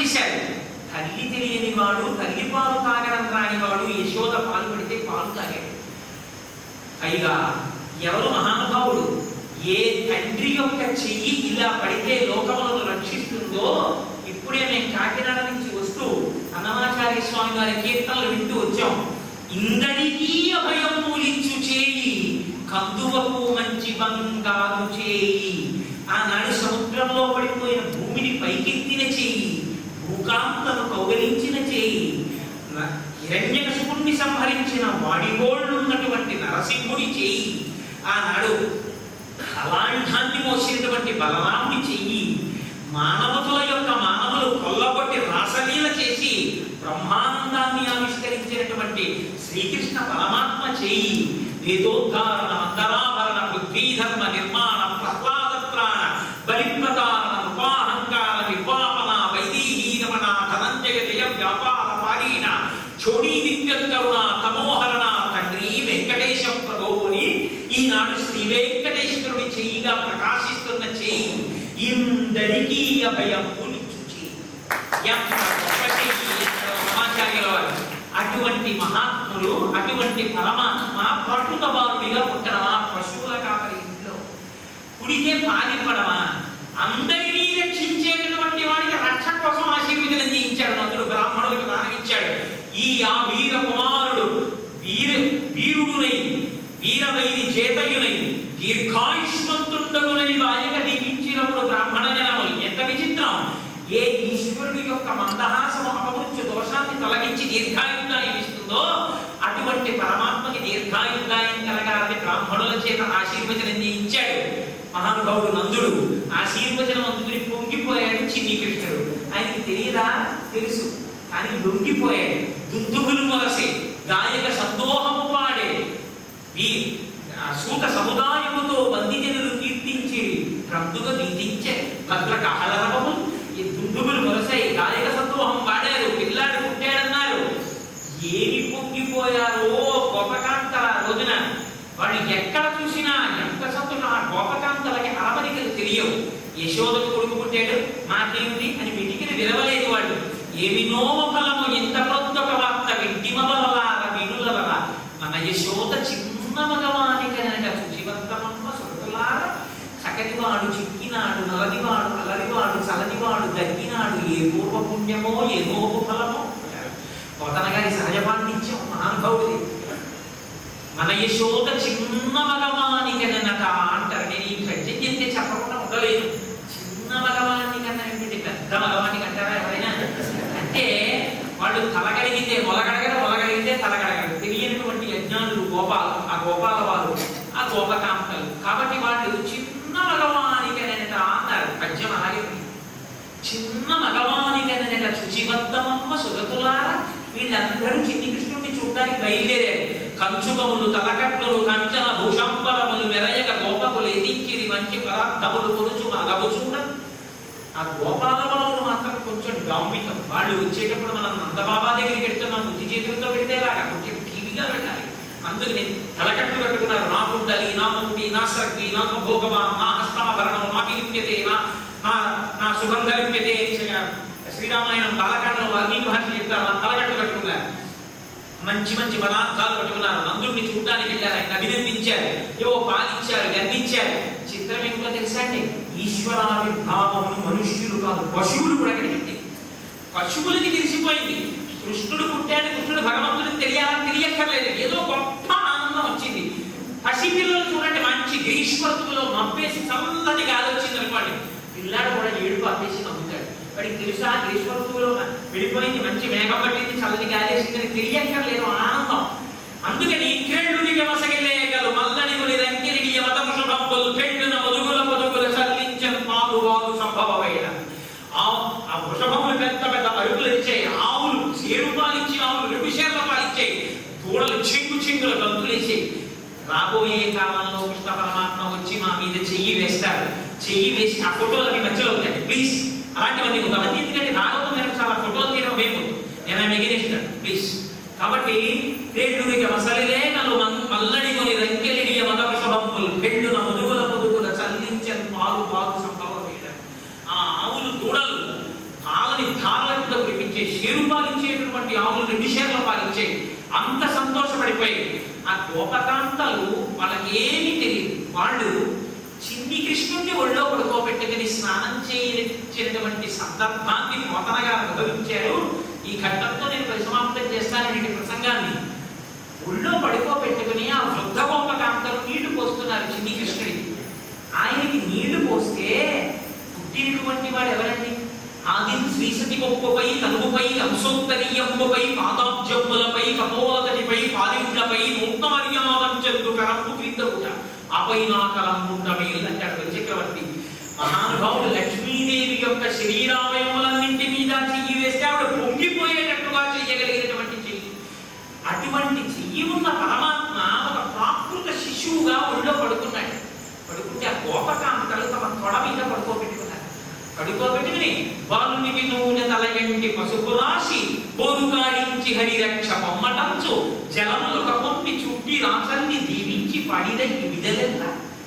చేశాడు. తల్లి తెలియని వాడు, తల్లి పాలు తాగడం రానివాడు యశోద పాలు పెడితే పాలు తాగాడు. పైగా ఎవరు మహానుభావుడు, ఏ తండ్రి యొక్క చెయ్యి ఇలా పడితే లోకములను రక్షిస్తుందో, ఇప్పుడే మేము కాకినాడ నుంచి వస్తూ అన్నమాచార్య స్వామి వారి కీర్తనలు వింటూ వచ్చాం. ఇందరికీ అభయం మూలించు చేయి, కందువకు మంచి బంగారు చేయి. ఆనాడు సముద్రంలో పడిపోయిన భూమిని పైకెత్తిన చేయి, భూకాంతను కౌగలించిన చేయి, హిరణ్యకశిపుణ్ణి సంహరించిన వాడిగోళ్ళున్నటువంటి నరసింహుడి చేయి, ఆనాడు కళాయుధాన్ని మోసినటువంటి బలరాముడి చెయ్యి, మానవతుల యొక్క మానవులు కొల్లగొట్టి రాసలీల చేసి బ్రహ్మానందాన్ని ఆవిష్కరించినటువంటి శ్రీకృష్ణ పరమాత్మ చేయి, వేదోద్ధారణ మందరాభరణ బుద్ధిధర్మ నిర్మాణ ప్రహ్లాదత్రాణ బలిప్రదాన ఉపాహంకార నిర్వాపన వైదీహీరమణ ధనంజయ జయ వ్యాపార పారీణ చోడీ దివ్యకరుణ తమోహరణ తండ్రి వెంకటేశ ప్రభువుని ఈనాడు శ్రీ వెంకటేశ్వరుడి చెయ్యిగా ప్రకాశిస్తున్న చెయ్యి, ఇందరికీ అభయం పూలించు చెయ్యి. సమాచార్యుల వారు అటువంటి మహాత్ములు, అటువంటి పరమాత్మ పట్టుతబాలుడిగా పుట్టడమా, పశువుల కాపరి ఇంట్లో కుడితే పాలిపడమా, అందరినీ రక్షించేటటువంటి వాడికి రక్షణ కోసం ఆశీర్వచనం చేయించాడు. నందుడు బ్రాహ్మణులకు దానం ఇచ్చాడు. ఈ ఆ వీర కుమారుడు వీర వీరుడునై వీరవైరి చేతయునై దీర్ఘాయుష్మంతుడగునై వాయక దీపించినప్పుడు బ్రాహ్మణ జనములు ఎంత విచిత్రం! ఏ ఈశ్వరుడి యొక్క మందహాసము అపమృత్యు దోషాన్ని తొలగించి దీర్ఘాయుర్దాయం ఇస్తుందో, అటువంటి పరమాత్మకి దీర్ఘాయుర్దాయం కలగాలని బ్రాహ్మణుల చేత ఆశీర్వచనం చేయించాడు మహానుభావుడు నందుడు. ఆశీర్వచనం అందుకుని పొంగిపోయాడు చిన్ని కృష్ణుడు. ఆయనకి తెలియదా? తెలుసు, కానీ లొంగిపోయాడు. దుందుగులు మొలసే, గాయక సందోహము పాడే, ఈ సూత సముదాయముతో బందిజనులు కీర్తించి క్రతుగా గీతించే భద్ర కహలరవము. ఈ దుందుగులు మొలసాయి, గాయక సందోహం పాడారు, పిల్లాడు పుట్టాడన్నారు. ఏమి పొంగిపోయారో గోపకాంతల రోజున. వాళ్ళు ఎక్కడ చూసినా ఎంత సంతోషం. ఆ గోపకాంతలకి అరమరికలు తెలియవు. యశోదకు కొడుకు పుట్టాడు, మాకేమిటి అని మిటికిని విరవలేదు వాళ్ళు. ఏమి నోమ ఫలము ఎంత ప్రొద్దొక వార్త వింటిమవలలార వినులవల. మన యశోద చిన్న మగవాని కనుక శుచివంతమమ్మ సొంతలార. చకటివాడు చిక్కినాడు, నలదివాడు అలరివాడు చలనివాడు దగ్గినాడు, ఏ పూర్వ పుణ్యమో ఏ నోపు ఫలమో. పోతన గారి సహజ పాండిత్యం మహానుభావుడి. మన యశోద చిన్న మగవాని కనట అంటారు. నేను ఈ సత్యం చెప్తే చెప్పకుండా ఉండలేదు. చిన్న మగవాని కన్నా ఏంటంటే పెద్ద మగవాని కంటారా ఎవరైనా? అంటే వాళ్ళు తలగలిగితే మొలగడగడ, మొలగలిగితే తలగడగడు. తెలియనటువంటి యజ్ఞానులు గోపాలు, ఆ గోపాల వారు, ఆ గోపకాంతలు. కాబట్టి వాళ్ళు చిన్న మగవాని కనట అన్నారు. పద్యం అలాగే చిన్న మగవాని కనట శుచిబద్ధమమ్మ సుగతులారా. వీళ్ళందరూ చిన్ని కృష్ణుడిని చూడడానికి బయలుదేరారు. కంచుకములు తలకట్లను కంచన భూషంబరములు మెరయక గోపకులు ఎదించిరి మంచి పదార్థములు కొనుచు మగవు చూడ. ఆ గోపాల బలములు మాత్రం కొంచెం డాంబికం. వాళ్ళు వచ్చేటప్పుడు మనం నందబాబా దగ్గరికి వెళ్తున్నాం, బుద్ధి చేతులతో పెడితేలాగా కొంచెం టీవీగా పెట్టాలి. అందుకని తలకట్లు కట్టుకున్నారు. నా కుండలి, నా ముక్తి, నా సర్గి, నా భోగమా, నా హస్తాభరణం, నా లిప్యతే, నా నా సుగంధ లిప్యతే. శ్రీరామాయణం బాలకాండలో వాల్మీకి మహర్షి చెప్తారు. తలకట్లు కట్టుకున్నారు, మంచి మంచి పదార్థాలు పట్టుకున్నారు. నందుడిని చూడడానికి వెళ్ళారు, ఆయన అభినందించారు, ఏవో పాలించారు, గర్వించారు. చిత్రం ఏమిటో తెలుసా అండి? ఈశ్వరావిర్భావమును మనుష్యులు కాదు, పశువులు కూడా కలిగింది. పశువులకి తెలిసిపోయింది కృష్ణుడు పుట్టాడు, కృష్ణుడు భగవంతుడికి తెలియాలని తెలియక్కర్లేదు. ఏదో గొప్ప ఆనందం వచ్చింది. పసిపిల్లలు చూడండి, మంచి గ్రీష్మత్తులో మబ్బేసి చల్లటి గాలి వచ్చింది అనుకోండి, పిల్లాడు కూడా ఏడుపు ఆపేసి నమ్ముతాడు. వాడికి తెలుసా గ్రీష్మత్తులో వెళ్ళిపోయింది, మంచి మేఘం పట్టింది, చల్లటి గాలి వేసిందని తెలియక్కర్లేదు, ఆనందం. అందుకని క్రీడుడికి మసగిలేగలు మల్లని రంకిరిడి మతము శుభంబులు పెళ్ళున మదుగుల మదుగుల చల్లించను పాలు వాగు సంభవమైన. ఆ వృషభములు పెద్ద పెద్ద అరుగులు ఇచ్చాయి, ఆవులు చేరు పాలిచ్చి, ఆవులు రెండు షేర్ల పాలిచ్చాయి, దూడలు చింగు చింగుల గంతులేసాయి. రాబోయే కాలంలో కృష్ణ పరమాత్మ వచ్చి మా మీద చెయ్యి వేస్తారు. చెయ్యి వేసి ఆ ఫోటోలు అవి మధ్యలో ఉంటాయి. ప్లీజ్ అలాంటివన్నీ కొంతమంది, ఎందుకంటే రాగోతో నేను చాలా ఫోటోలు తీయడం మేము నేను మిగిలిస్తాను ప్లీజ్. కాబట్టి తేళ్ళుడికి మసలిలే నలు మల్లడి కొని రంకెలిడి మద వృషభంబులు పెళ్ళున ముదుగుల ముదుగుల చల్లించని పాలు బాగు సంభవం. ఆ ఆవులు దూడలు పాలని ధారలకు ఆవులు రెండు షేర్ల పాలు ఇచ్చాయి. అంత సంతోషపడిపోయి ఆ గోపకాంతలు వాళ్ళకి ఏమీ తెలియదు. వాళ్ళు చిన్ని కృష్ణుడిని ఒళ్ళో పడుకోబెట్టుకుని స్నానం చేయించినటువంటి సందర్భాన్ని నూతనగా అనుభవించారు. ఈ ఘట్టంతో నేను పరిసమాప్తం చేస్తానండి ప్రసంగాన్ని. ఒళ్ళో పడుకోబెట్టుకుని ఆ వృద్ధ గోపకాంతలు నీళ్లు పోస్తున్నారు చిన్ని కృష్ణుడికి. ఆయనకి నీళ్లు పోస్తే పుట్టినటువంటి వాడు ఎవరండి? ఆదిం శ్రీసతి గొప్పపై తనువుపై అంశోత్తరీయంబుపై పాదాబ్జంబులపై కపోలతటిపై పాలింట్లపై నూత్నమర్యాదంచెందు కరంపు క్రిందవుట ఆపై నా కలంపుంటమేల్ అంటాడు చక్రవర్తి. మహానుభావుడు లక్ష్మీదేవి యొక్క శరీరావయములన్నింటి మీద చెయ్యి వేస్తే ఆవిడ పొంగిపోయేటట్టుగా చెయ్యగలిగినటువంటి చెయ్యి. అటువంటి చెయ్యి ఉన్న పరమాత్మ ఒక ప్రాకృత శిశువుగా ఒళ్ళో పడుకున్నాడు. పడుకుంటే ఆ గోపకాంతలు తమ తొడ మీద పడుకోబెట్టుకున్నారు. పడుకోబెట్టుకుని బాలునికి నూనె తలయంటి పసుపు రాశి పోరుగాడించి హరిరక్ష బొమ్మటంచు జలములొక పొంపి చుట్టి రాసల్ని దీవించి పడిదయ్యి విదలెల్ల.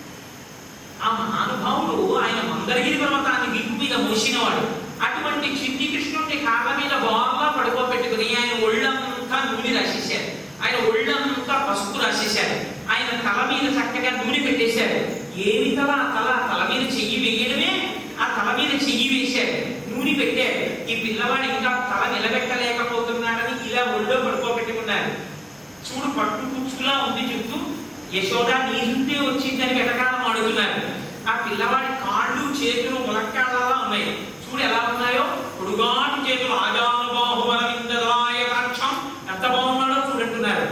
ఆ మహానుభావుడు ఆయన మందరగిరి పర్వతాన్ని వీపు మీద మోసినవాడు. అటువంటి చిన్ని కృష్ణుడిని కాళ్ళ మీద బాగా పడుకోబెట్టుకుని ఆయన ఒళ్ళంతా నూనె రాసేశారు. ఆయన ఒళ్ళంతా పసుపు రాసేశారు. ఆయన తల మీద చక్కగా నూనె పెట్టేశారు. ఏమి తల? తల తల మీద చెయ్యి వేయడమే. ఆ తల మీద చెయ్యి వేశారు, నూనె పెట్టారు. ఈ పిల్లవాడు ఇంకా తల నిలబెట్టలేకపోతున్నాడని ఇలా ఒళ్ళో పడుకోబెట్టుకున్నారు. చూడు పట్టు పుచ్చులా ఉంది చుట్టూ. యశోద నీరుంటే వచ్చిందని వెటకాలం అడుగుతున్నారు. ఆ పిల్లవాడి కాళ్ళు చేతులు ములక్కాళ్ళలా ఉన్నాయి. చూడు ఎలా ఉన్నాయో. పొడుగాటి చేతులు ఆజానుబాహుబలవిందరాయకాక్షం ఎంత బాగున్నాడో చూడంటున్నారు.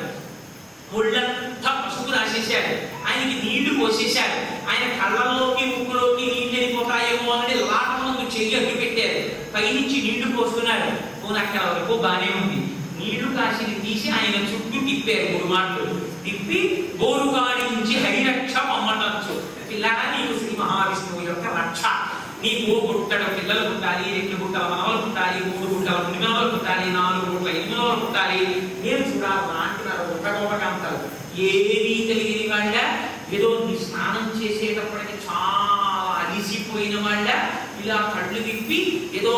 ఒళ్ళంతా పసుపు రాసేశారు. ఆయనకి నీళ్లు పోసేశారు. ఆయన కళ్ళల్లోకి ముక్కులోకి నీళ్ళు వెళ్ళిపోతాయేమో అని లాట ముందు చెయ్యి అడ్డు పెట్టారు. పైనుంచి నీళ్లు పోస్తున్నారు. పోనీ అక్కడ వరకు బానే ఉంది. నీళ్లు కాసిని తీసి ఆయన చుట్టూ తిప్పారు. మూడు మాటలు తిప్పి బోరుగాడించి హరిరక్ష మమ్మటంచు. పిల్లగా నీకు శ్రీ మహావిష్ణువు యొక్క రక్ష. నీకు గుట్టడ పిల్లలు పుట్టాలి, రెండు గుట్టల మనవలు పుట్టాలి, మూడు గుట్టల మునిమనవలు పుట్టాలి, నాలుగు గుట్టల ఎనిమిదవలు పుట్టాలి. నేను చూడాలి అంటున్నారు గోపకాంతలు. ఏమీ తెలియని వాళ్ళ, ఏదో స్నానం చేసేటప్పటికి చాలా అలిసిపోయిన వాళ్ళ ఇలా కళ్ళు తిప్పి ఏదో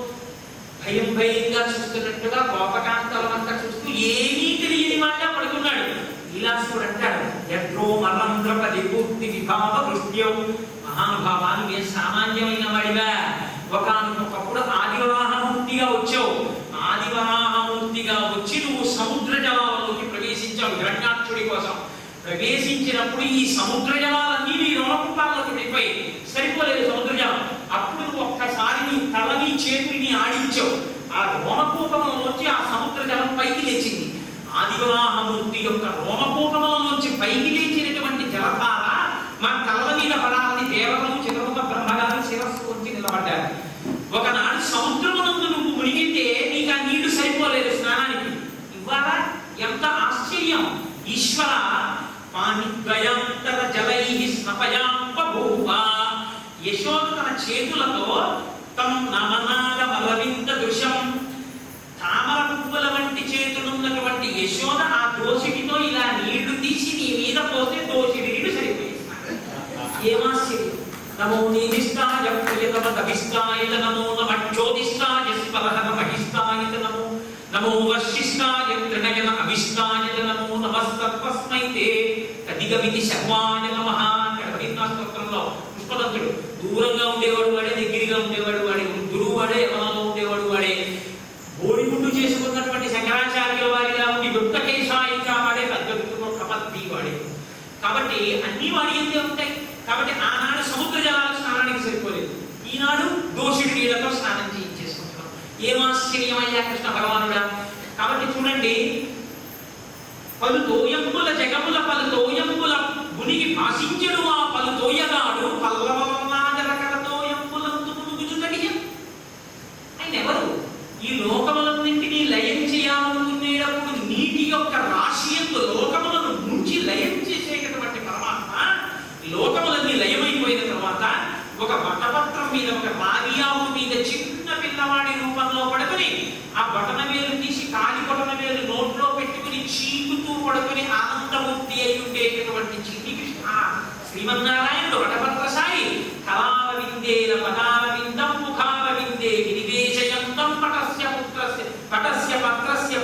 భయం భయంగా చూస్తున్నట్టుగా గోపకాంతలంతా చూస్తూ ఏమీ తెలియని వాళ్ళ పడుకున్నాడు. విలాసుడు అంటాడు, ఎట్రో మరణంద్రపది పూర్తి విభావ దృష్ట్యం. మహానుభావాలు ఏ సామాన్యమైన వాడిగా ఒకనొకప్పుడు ఆదివరాహమూర్తిగా వచ్చావు. ఆదివరాహమూర్తిగా వచ్చి నువ్వు సముద్ర జలాలలోకి ప్రవేశించావు హిరణ్యాక్షుడి కోసం. ప్రవేశించినప్పుడు ఈ సముద్ర జలాలన్నీ నీ రోమకూపాల్లోకి వెళ్ళిపోయి సరిపోలేదు సముద్ర జలం. అప్పుడు నువ్వు ఒక్కసారి నీ తలని చేతిని ఆడించావు. ఆ రోమకూపంలోంచి ఆ సముద్ర జలం పైకి లేచింది. ఆదివరాహమూర్తి యొక్క రోమకూపంలోంచి పైకి లేచినటువంటి జలధార మన కళ్ళ మీద పడాలని దేవతలు చిత్రముఖ బ్రహ్మగారు శిరస్సు వచ్చి నిలబడ్డారు. ఒకనాడు సముద్రమునందు నువ్వు మునిగితే నీకు ఆ నీళ్లు సరిపోలేదు స్నానానికి. ఇవాళ ఎంత ఆశ్చర్యం! ఈశ్వర పాణిద్వయాంతర జలై స్నపయాంపభూవ. యశోద తన చేతులతో తం నమనాగమలవింద దృశ్యం, తామర పువ్వుల వంటి చేతులున్నటువంటి యశోద ఆ దోషిడితో ఇలా నీళ్లు తీసి నీ మీద పోతే దోషిడి నీళ్లు సరిపోయి. ఏమాశ్చర్యం! నమో నీదిష్టాయ ప్రియతమదభిష్టాయ నమో నమక్షోదిష్టాయ స్పరహర మహిష్టాయ నమో నమో వర్షిష్టాయ త్రినయన అభిష్టాయ నమో నమస్తస్మైతే కదిగమితి శర్వాయ నమః. స్తోత్రంలో పుష్పదంతుడు దూరంగా ఉండేవాడు వాడే, దగ్గరగా ఉండేవాడు వాడే, గురువు వాడే, యవనంలో ఉండేవాడు వాడే. బోడిగుడ్డు చేసుకున్నటువంటి శంకరాచార్యుల వారిగా ఉండి యుక్తకేశాయిగా వాడే, పెద్ద కపత్తి వాడే. కాబట్టి అన్ని వాడి ఎంతే ఉంటాయి. కాబట్టి ఆనాడు సముద్ర జలాలు స్నానానికి సరిపోలేదు. ఈనాడు దోషుడి నీళ్లతో స్నానం చేయించేసుకుంటున్నాం. ఏమాశ్చర్యమయ్యా కృష్ణ భగవానుడా! కాబట్టి చూడండి, పలు తోయంబుల జగముల పలు తోయంబుల మునిగి భాషించడు ఆ పలు తోయగాడు పల్లవలనాజరకల తోయంబులందు మునుగుచుటడియ. ఆయన ఎవరు? ఈ లోకములన్నింటినీ లయం చేయాలనుకునేటప్పుడు నీటి యొక్క రాశి యందు లోకములను ముంచి లయం చేసేటటువంటి పరమాత్మ లోకములన్నీ లయమైపోయిన తర్వాత ఒక వటపత్రం మీద, ఒక రాగియావు మీద చిన్న పిల్లవాడి రూపంలో పడుకుని ఆ బటన వేలు తీసి కాలి బటన వేలు నోట్లో పెట్టుకుని చీకుతూ పడుకుని ఆనందమూర్తి అయి ఉండేటటువంటి చిన్ని కృష్ణ శ్రీమన్నారాయణుడు వటపత్ర సాయి కళాల విందేన పదాల విందం ముఖాల విందే వినివేశయంతం పటస్య పుత్రస్య పటస్య పత్రస్య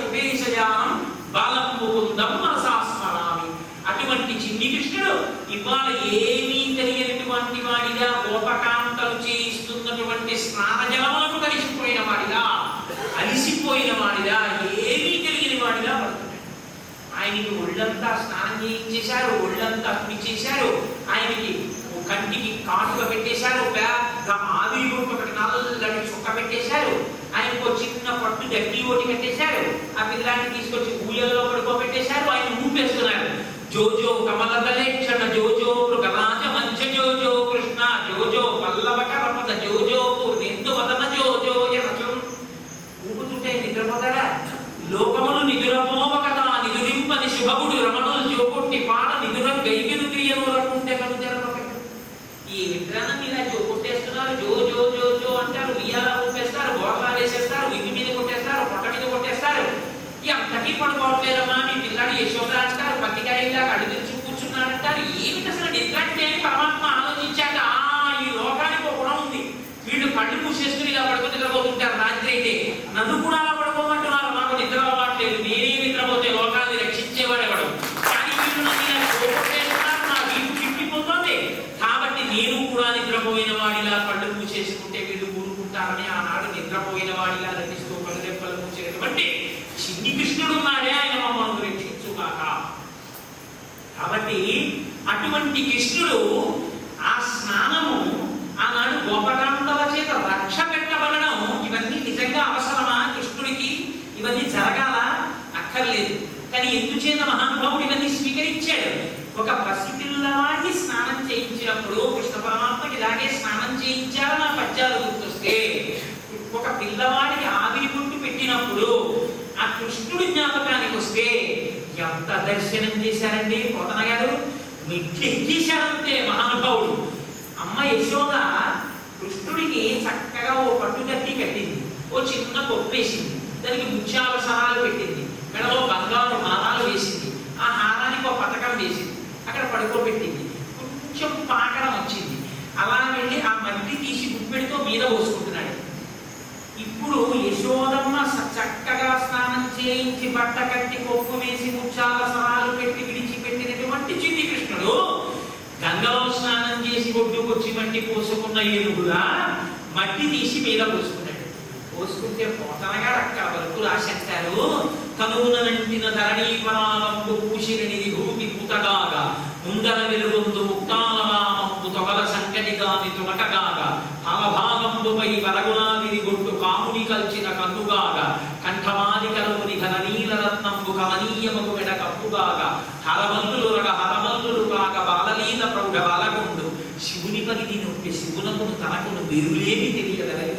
బాలం ముకుందం మనసాస్మరామి. అటువంటి చిన్ని కృష్ణుడు ఇవాళ ఏమీ తెలియనటువంటి వాడిగా గోపకాంతలు చేయిస్తున్నటువంటి స్నాన జలములకు కలిసిపోయిన వాడిగా, అలిసిపోయిన వాడిగా, ఏమీ తెలియని వాడిగా పడుతున్నాడు. ఆయనకి ఒళ్ళంతా స్నానం చేయించేశారు, ఒళ్ళంతా పిలిచేశారు, ఆయనకి కంటికి కాటుక పెట్టేశారు, పెద్ద ఆవిరి గుంపు ఒకటి నల్లటి చుక్క పెట్టేశారు, ఆయనకు చిన్న పట్టు గడ్డి ఓటి కట్టేశారు, ఆ పిల్లాన్ని తీసుకొచ్చి ఊయల్లో పడుకోబెట్టేశారు, ఆయన ఊపేస్తున్నారు. జోజో కమలదలేక్షణ జోజో మృగరాజ మంచ జోజో కృష్ణ జోజో పల్లవక రపద జోజో పూర్ణేందు వదన జోజో యరచం. ఊపుతుంటే నిద్రపోతాడా? లోకములు నిదురపోవ కదా నిదురింపని శుభగుడు రమణులు జోకొట్టి పాడ నిదుర గైగిరు క్రియను రకుంటే కనుజరపక. ఈ విగ్రహం ఇలా జో కొట్టేస్తున్నారు, జో జో జో జో అంటారు, ఉయ్యాల ఊపేస్తారు, గోడలు వేసేస్తారు, ఇంటి మీద కొట్టేస్తారు, పొట్ట మీద కొట్టేస్తారు. అంతకీ పడుకోవట్లేదమ్మా మీ పిల్లాడు యశోద అంటారు, పత్తికాయలా అడిగించు కూర్చున్నారంటారు. ఏమిటి అసలు నిద్రట్లే అని పరమాత్మ ఆలోచించాక ఈ లోకానికి ఒక గుణం ఉంది. వీళ్ళు కళ్ళు మూసేసుకుని ఇలా పడుకుని నిద్రపోతుంటారు. రాత్రి అయితే నన్ను కూడా అలా పడుకోమంటున్నారు, మాకు నిద్ర అవ్వట్లేదు, నేనే నిద్రపోతే లోకాన్ని రక్షించేవాడేవాడు. కానీ వీళ్ళు నన్ను ఇలా కొట్టేస్తున్నారు, నా వీపు చిక్కిపోతుంది, కాబట్టి నేను కూడా నిద్రపోయిన వాడిలా కళ్ళు మూసేసుకుంటే వీళ్ళు ఊరుకుంటారని ఆనాడు నిద్రపోయిన వాడిలా నటిస్తూ కళ్ళు రెప్పలు మూసేటువంటి చిన్ని కృష్ణుడు ఉన్నాడే, ఆయన మమ్మల్ని రక్షించుగాక. కాబట్టి అటువంటి కృష్ణుడు ఆ స్నానము ఆనాడు గోపకాంతల చేత రక్ష పెట్టబడడం ఇవన్నీ నిజంగా అవసరమా కృష్ణుడికి? ఇవన్నీ జరగాల? అక్కర్లేదు. కానీ ఎందుచేత మహానుభావుడు ఇవన్నీ స్వీకరించాడు? ఒక పసిపిల్లవాడిని స్నానం చేయించినప్పుడు కృష్ణ పరమాత్మకి ఇలాగే స్నానం చేయించాలని ఆ పద్యాలు గుర్తొస్తే, ఒక పిల్లవాడికి ఆవిరి గుంటు పెట్టినప్పుడు ఆ కృష్ణుడి జ్ఞాపకానికి వస్తే ఎంత దర్శనం చేశారండి పోతన గారు. మెట్లెక్కేశారంతే మహానుభావుడు. అమ్మ యశోద కృష్ణుడికి చక్కగా ఓ పట్టుగట్టి కట్టింది, ఓ చిన్న కొప్పు వేసింది, దానికి ముత్యాల సరాలు పెట్టింది, మెడలో బంగారు హారాలు వేసింది, ఆ హారానికి ఒక పథకం వేసింది, అక్కడ పడుకోబెట్టింది. కొంచెం పాకడం వచ్చింది, అలా వెళ్ళి ఆ మట్టి తీసి గుప్పెడితో మీద పోసుకుంటున్నాడు. ఇప్పుడు యశోదమ్మ చక్కగా స్నానం చేయించి బట్ట కట్టి కొప్పు వేసి ముత్యాల సరాలు పెట్టి విడిచిపెట్టినటువంటి చిన్ని కృష్ణుడు గంగలో స్నానం చేసి ఒడ్డుకొచ్చి మట్టి పోసుకున్న ఏనుగులా మట్టి తీసి మీద పోసుకున్నాడు. పోసుకుంటే పోతనగా అక్కడ వరకు రాశారు, కనుగునంటిన ధరణీపరాలంబు పూసిరినిది భూమి పూతగాగా ముందర వెలుగొందు ముక్తాలరామంబు తొగల సంకటిగాని తునకగాగా హలభాగంబుపై వరగుణావిరి గొట్టు కాముని కల్చిన కన్నుగాగా కంఠమాది కలముని ఘననీలరత్నంబు కమనీయమగు మెడ కప్పుగాగా హరమల్లులురగ హరమల్లులు కాగా బాలలీల ప్రౌఢ బాలగుండు శివుని పరిధి నొప్పి శివునకును తనకును బెరులేమి తెలియదలై.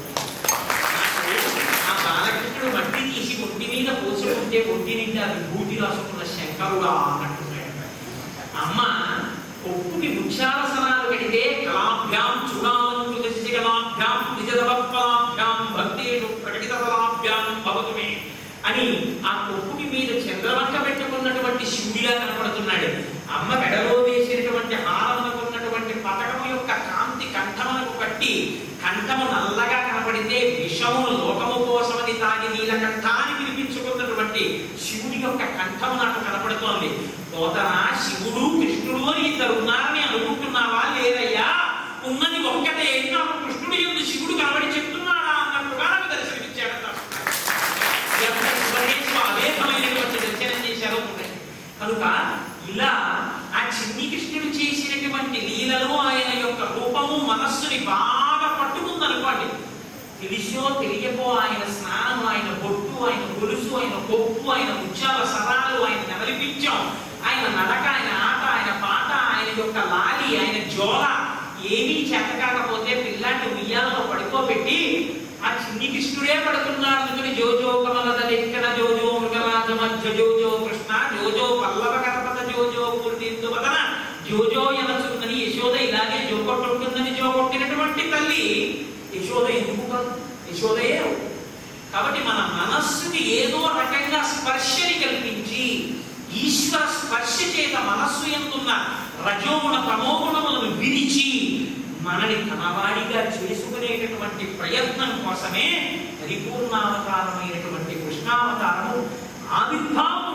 ఆ బాలకృష్ణుడు మట్టి తీసి ఒంటి మీద పోసుకుంటే ఒంటి నిండా విభూతి రాసుకున్న శంకరుడా అన్నట్టున్నాడు. అమ్మ ఒప్పుకి ముత్యాల సరాలు కడితే కళాభ్యాం చూడాలంకృత శిశికళాభ్యాం నిజదవత్పలాభ్యాం భక్తేషు ప్రకటిత ఫలాభ్యాం భవతుమే అని ఆ కొప్పుకి మీద చంద్రవంక పెట్టుకున్నటువంటి శివుడిగా కనపడుతున్నాడు. అమ్మ మెడలో వేసినటువంటి హారమునకున్నటువంటి పథకము యొక్క కాంతి కంఠమునకు కట్టి కంఠము నల్లగా కనపడితే విషమును లోకము కోసమని తాగి నీలకంఠాన్ని వినిపించుకున్నటువంటి శివుడి యొక్క కంఠము నాకు కనపడుతోంది. పోతన శివుడు కృష్ణుడు అని ఇద్దరు ఉన్నారని అనుకుంటున్నావా? లేదయ్యా, ఉన్నది ఒక్కటే. నాకు కృష్ణుడు ఎందు శివుడు కనబడి చెప్తున్నాడా అన్నట్టుగా నాకు దర్శనమిచ్చాడు. అవేకమైనటువంటి దర్శనం చేశారు కనుక ఇలా ఆ చిన్ని కృష్ణుడు చేసినటువంటి లీలలో ఆయన యొక్క రూపము మనస్సుని బాగా పట్టుకుందనుకోండి. తెలిసో తెలియకో ఆయన స్నానం, ఆయన బొట్టు, ఆయన గొలుసు, ఆయన కొప్పు, ఆయన ముత్యాల సరాలు, ఆయన నెమలిపించం, ఆయన నడక, ఆయన ఆట, ఆయన పాట, ఆయన యొక్క లాలి, ఆయన జోల ఏమీ చేత కాకపోతే పిల్లాన్ని ఉయ్యాలలో పడుకోబెట్టి ఆ చిన్ని కృష్ణుడే పడుతున్నాడు అనుకుని జోజో కమలదలెక్కన జోజో మృగరాజ మధ్య జోజో కృష్ణ జోజో పల్లవ కనపద జోజో పూర్తిందు వదన జోజో ఎనచుందని యశోద ఇలాగే జోకొట్టుంటుందని జోకొట్టినటువంటి తల్లి యశోద ఎందుకు కాదు? యశోదయే. కాబట్టి మన మనస్సుకి ఏదో రకంగా స్పర్శని కల్పించి ఈశ్వర స్పర్శ చేత మనస్సు ఎందున్న రజోగుణ తమోగుణములను విడిచి మనని తనవాడిగా చేసుకునేటటువంటి ప్రయత్నం కోసమే పరిపూర్ణావతారమైనటువంటి కృష్ణావతారము ఆవిర్భావం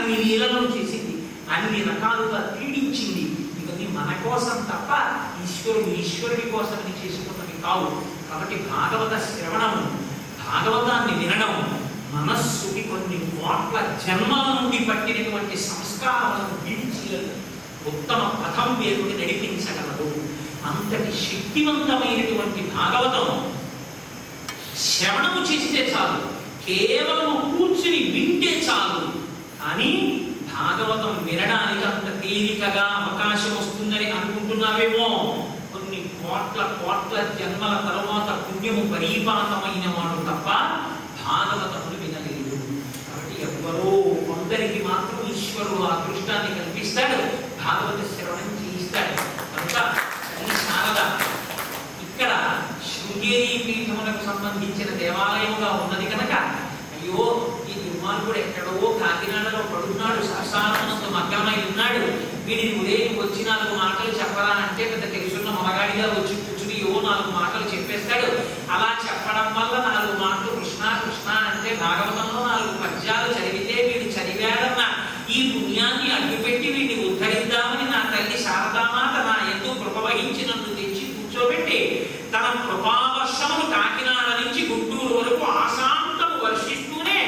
అన్ని లీలలను చేసింది, అన్ని రకాలుగా పీడించింది. ఇవన్నీ మన కోసం తప్ప ఈశ్వరుడు ఈశ్వరుడి కోసమని చేసుకున్నవి కావు. కాబట్టి భాగవత శ్రవణము, భాగవతాన్ని వినడం మనస్సుకి కొన్ని కోట్ల జన్మల నుండి పట్టినటువంటి సంస్కారాలను విడిచి ఉత్తమ పథం వేరుని నడిపించగలదు. అంతటి శక్తివంతమైనటువంటి భాగవతం శ్రవణము చేస్తే చాలు, కేవలం కూర్చుని వింటే చాలు. కానీ భాగవతం వినడానికి అంత తేలికగా అవకాశం వస్తుందని అనుకుంటున్నావేమో. కొన్ని కోట్ల కోట్ల జన్మల తరువాత పుణ్యము పరిపాతమైన వాడు తప్ప భాగవతములు వినలేదు. కాబట్టి ఎవ్వరో కొందరికి మాత్రం ఈశ్వరుడు ఆ అదృష్టాన్ని కల్పిస్తాడు, భాగవత శ్రవణం చేయిస్తాడు. కనుక అది శారద ఇక్కడ శృంగేరి పీఠములకు సంబంధించిన దేవాలయముగా ఉన్నది కనుక, అయ్యో ఈ దుర్మార్గుడు ఎక్కడో కాకినాడలో పడున్నాడు, శాస్త్రానందు మగ్గమై ఉన్నాడు, వీడిని ఉదయం వచ్చి నాలుగు మాటలు చెప్పరా అంటే పెద్ద తెలుసున్న మొనగాడిగా వచ్చి కూర్చుని ఏవో నాలుగు మాటలు చెప్పేస్తాడు. అలా చెప్పడం వల్ల నాలుగు మాటలు కృష్ణ కృష్ణ అంటే భాగవతంలో నాలుగు పద్యాలు చదివితే వీడు చదివాడన్న ఈ పుణ్యాన్ని అడ్డుపెట్టి వీడిని ఉద్ధరిద్దామని నా తల్లి శారదామాత నా ఎంతో కృప వహించి నన్ను తెచ్చి కూర్చోబెట్టి తన కృపావర్షమును కాకినాడ నుంచి గుంటూరు వరకు ఆశాంతము వర్షిస్తూనే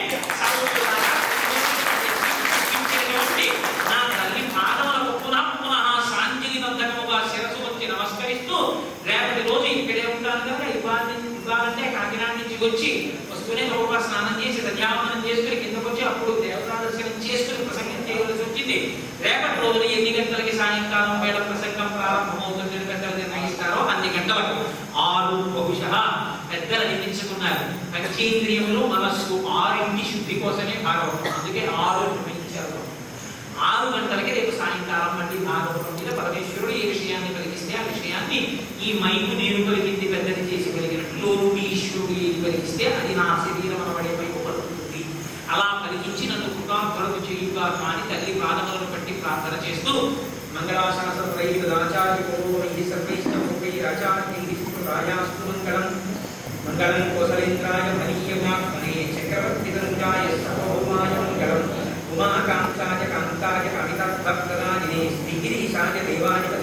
నా తల్లి పాదములకు పునః పునః శాంతిని బంధకముగా శిరసు వచ్చి నమస్కరిస్తూ రేపటి రోజు ఇక్కడే ఉంటాను కదా, ఇవ్వాలి ఇవ్వాలంటే కాకినాడ నుంచి వచ్చి వస్తూనే లోపల స్నానం చేసి సంధ్యావందనం చేసుకుని కిందకు వచ్చి అప్పుడు దేవతా దర్శనం చేసుకుని ప్రసంగం చేయవలసి వచ్చింది. రేపటి రోజున ఎన్ని గంటలకి సాయంకాలం వేళ ప్రసంగం ప్రారంభమవుతుంది, ఎన్ని గంటలు నిర్ణయిస్తారో అన్ని గంటలకు ఆరు బహుశ పెద్దలు నిర్మించుకున్నారు. పంచేంద్రియములు మనస్సు ఆరింటి శుద్ధి కోసమే భాగవతం, అందుకే ఆరు నిర్మించారు. ఆరు గంటలకి రేపు సాయంకాలం మళ్ళీ భాగవతం మీద పరమేశ్వరుడు ఏ విషయాన్ని కలిగిస్తే ఆ విషయాన్ని ఈ మైకు నేను కలిగింది పెద్దది చేసి కలిగినట్లు ఈశ్వరుడు ఏది కలిగిస్తే అది నా శరీరం అనబడే మైకు పలుకుతుంది. అలా కలిగించి నన్ను కృతార్థులకు చేయుగా కానీ తల్లి పాదములను బట్టి ప్రార్థన చేస్తూ మంగళం మంగళం కోసలేంద్రాయ మనీయమాత్మనే చక్రవర్తి తంగాయ సర్వభౌమాయ మంగళం ఉమాకాంతాయ కాంతాయ కవితభక్తరాజినే శ్రీగిరీశాయ దేవాయ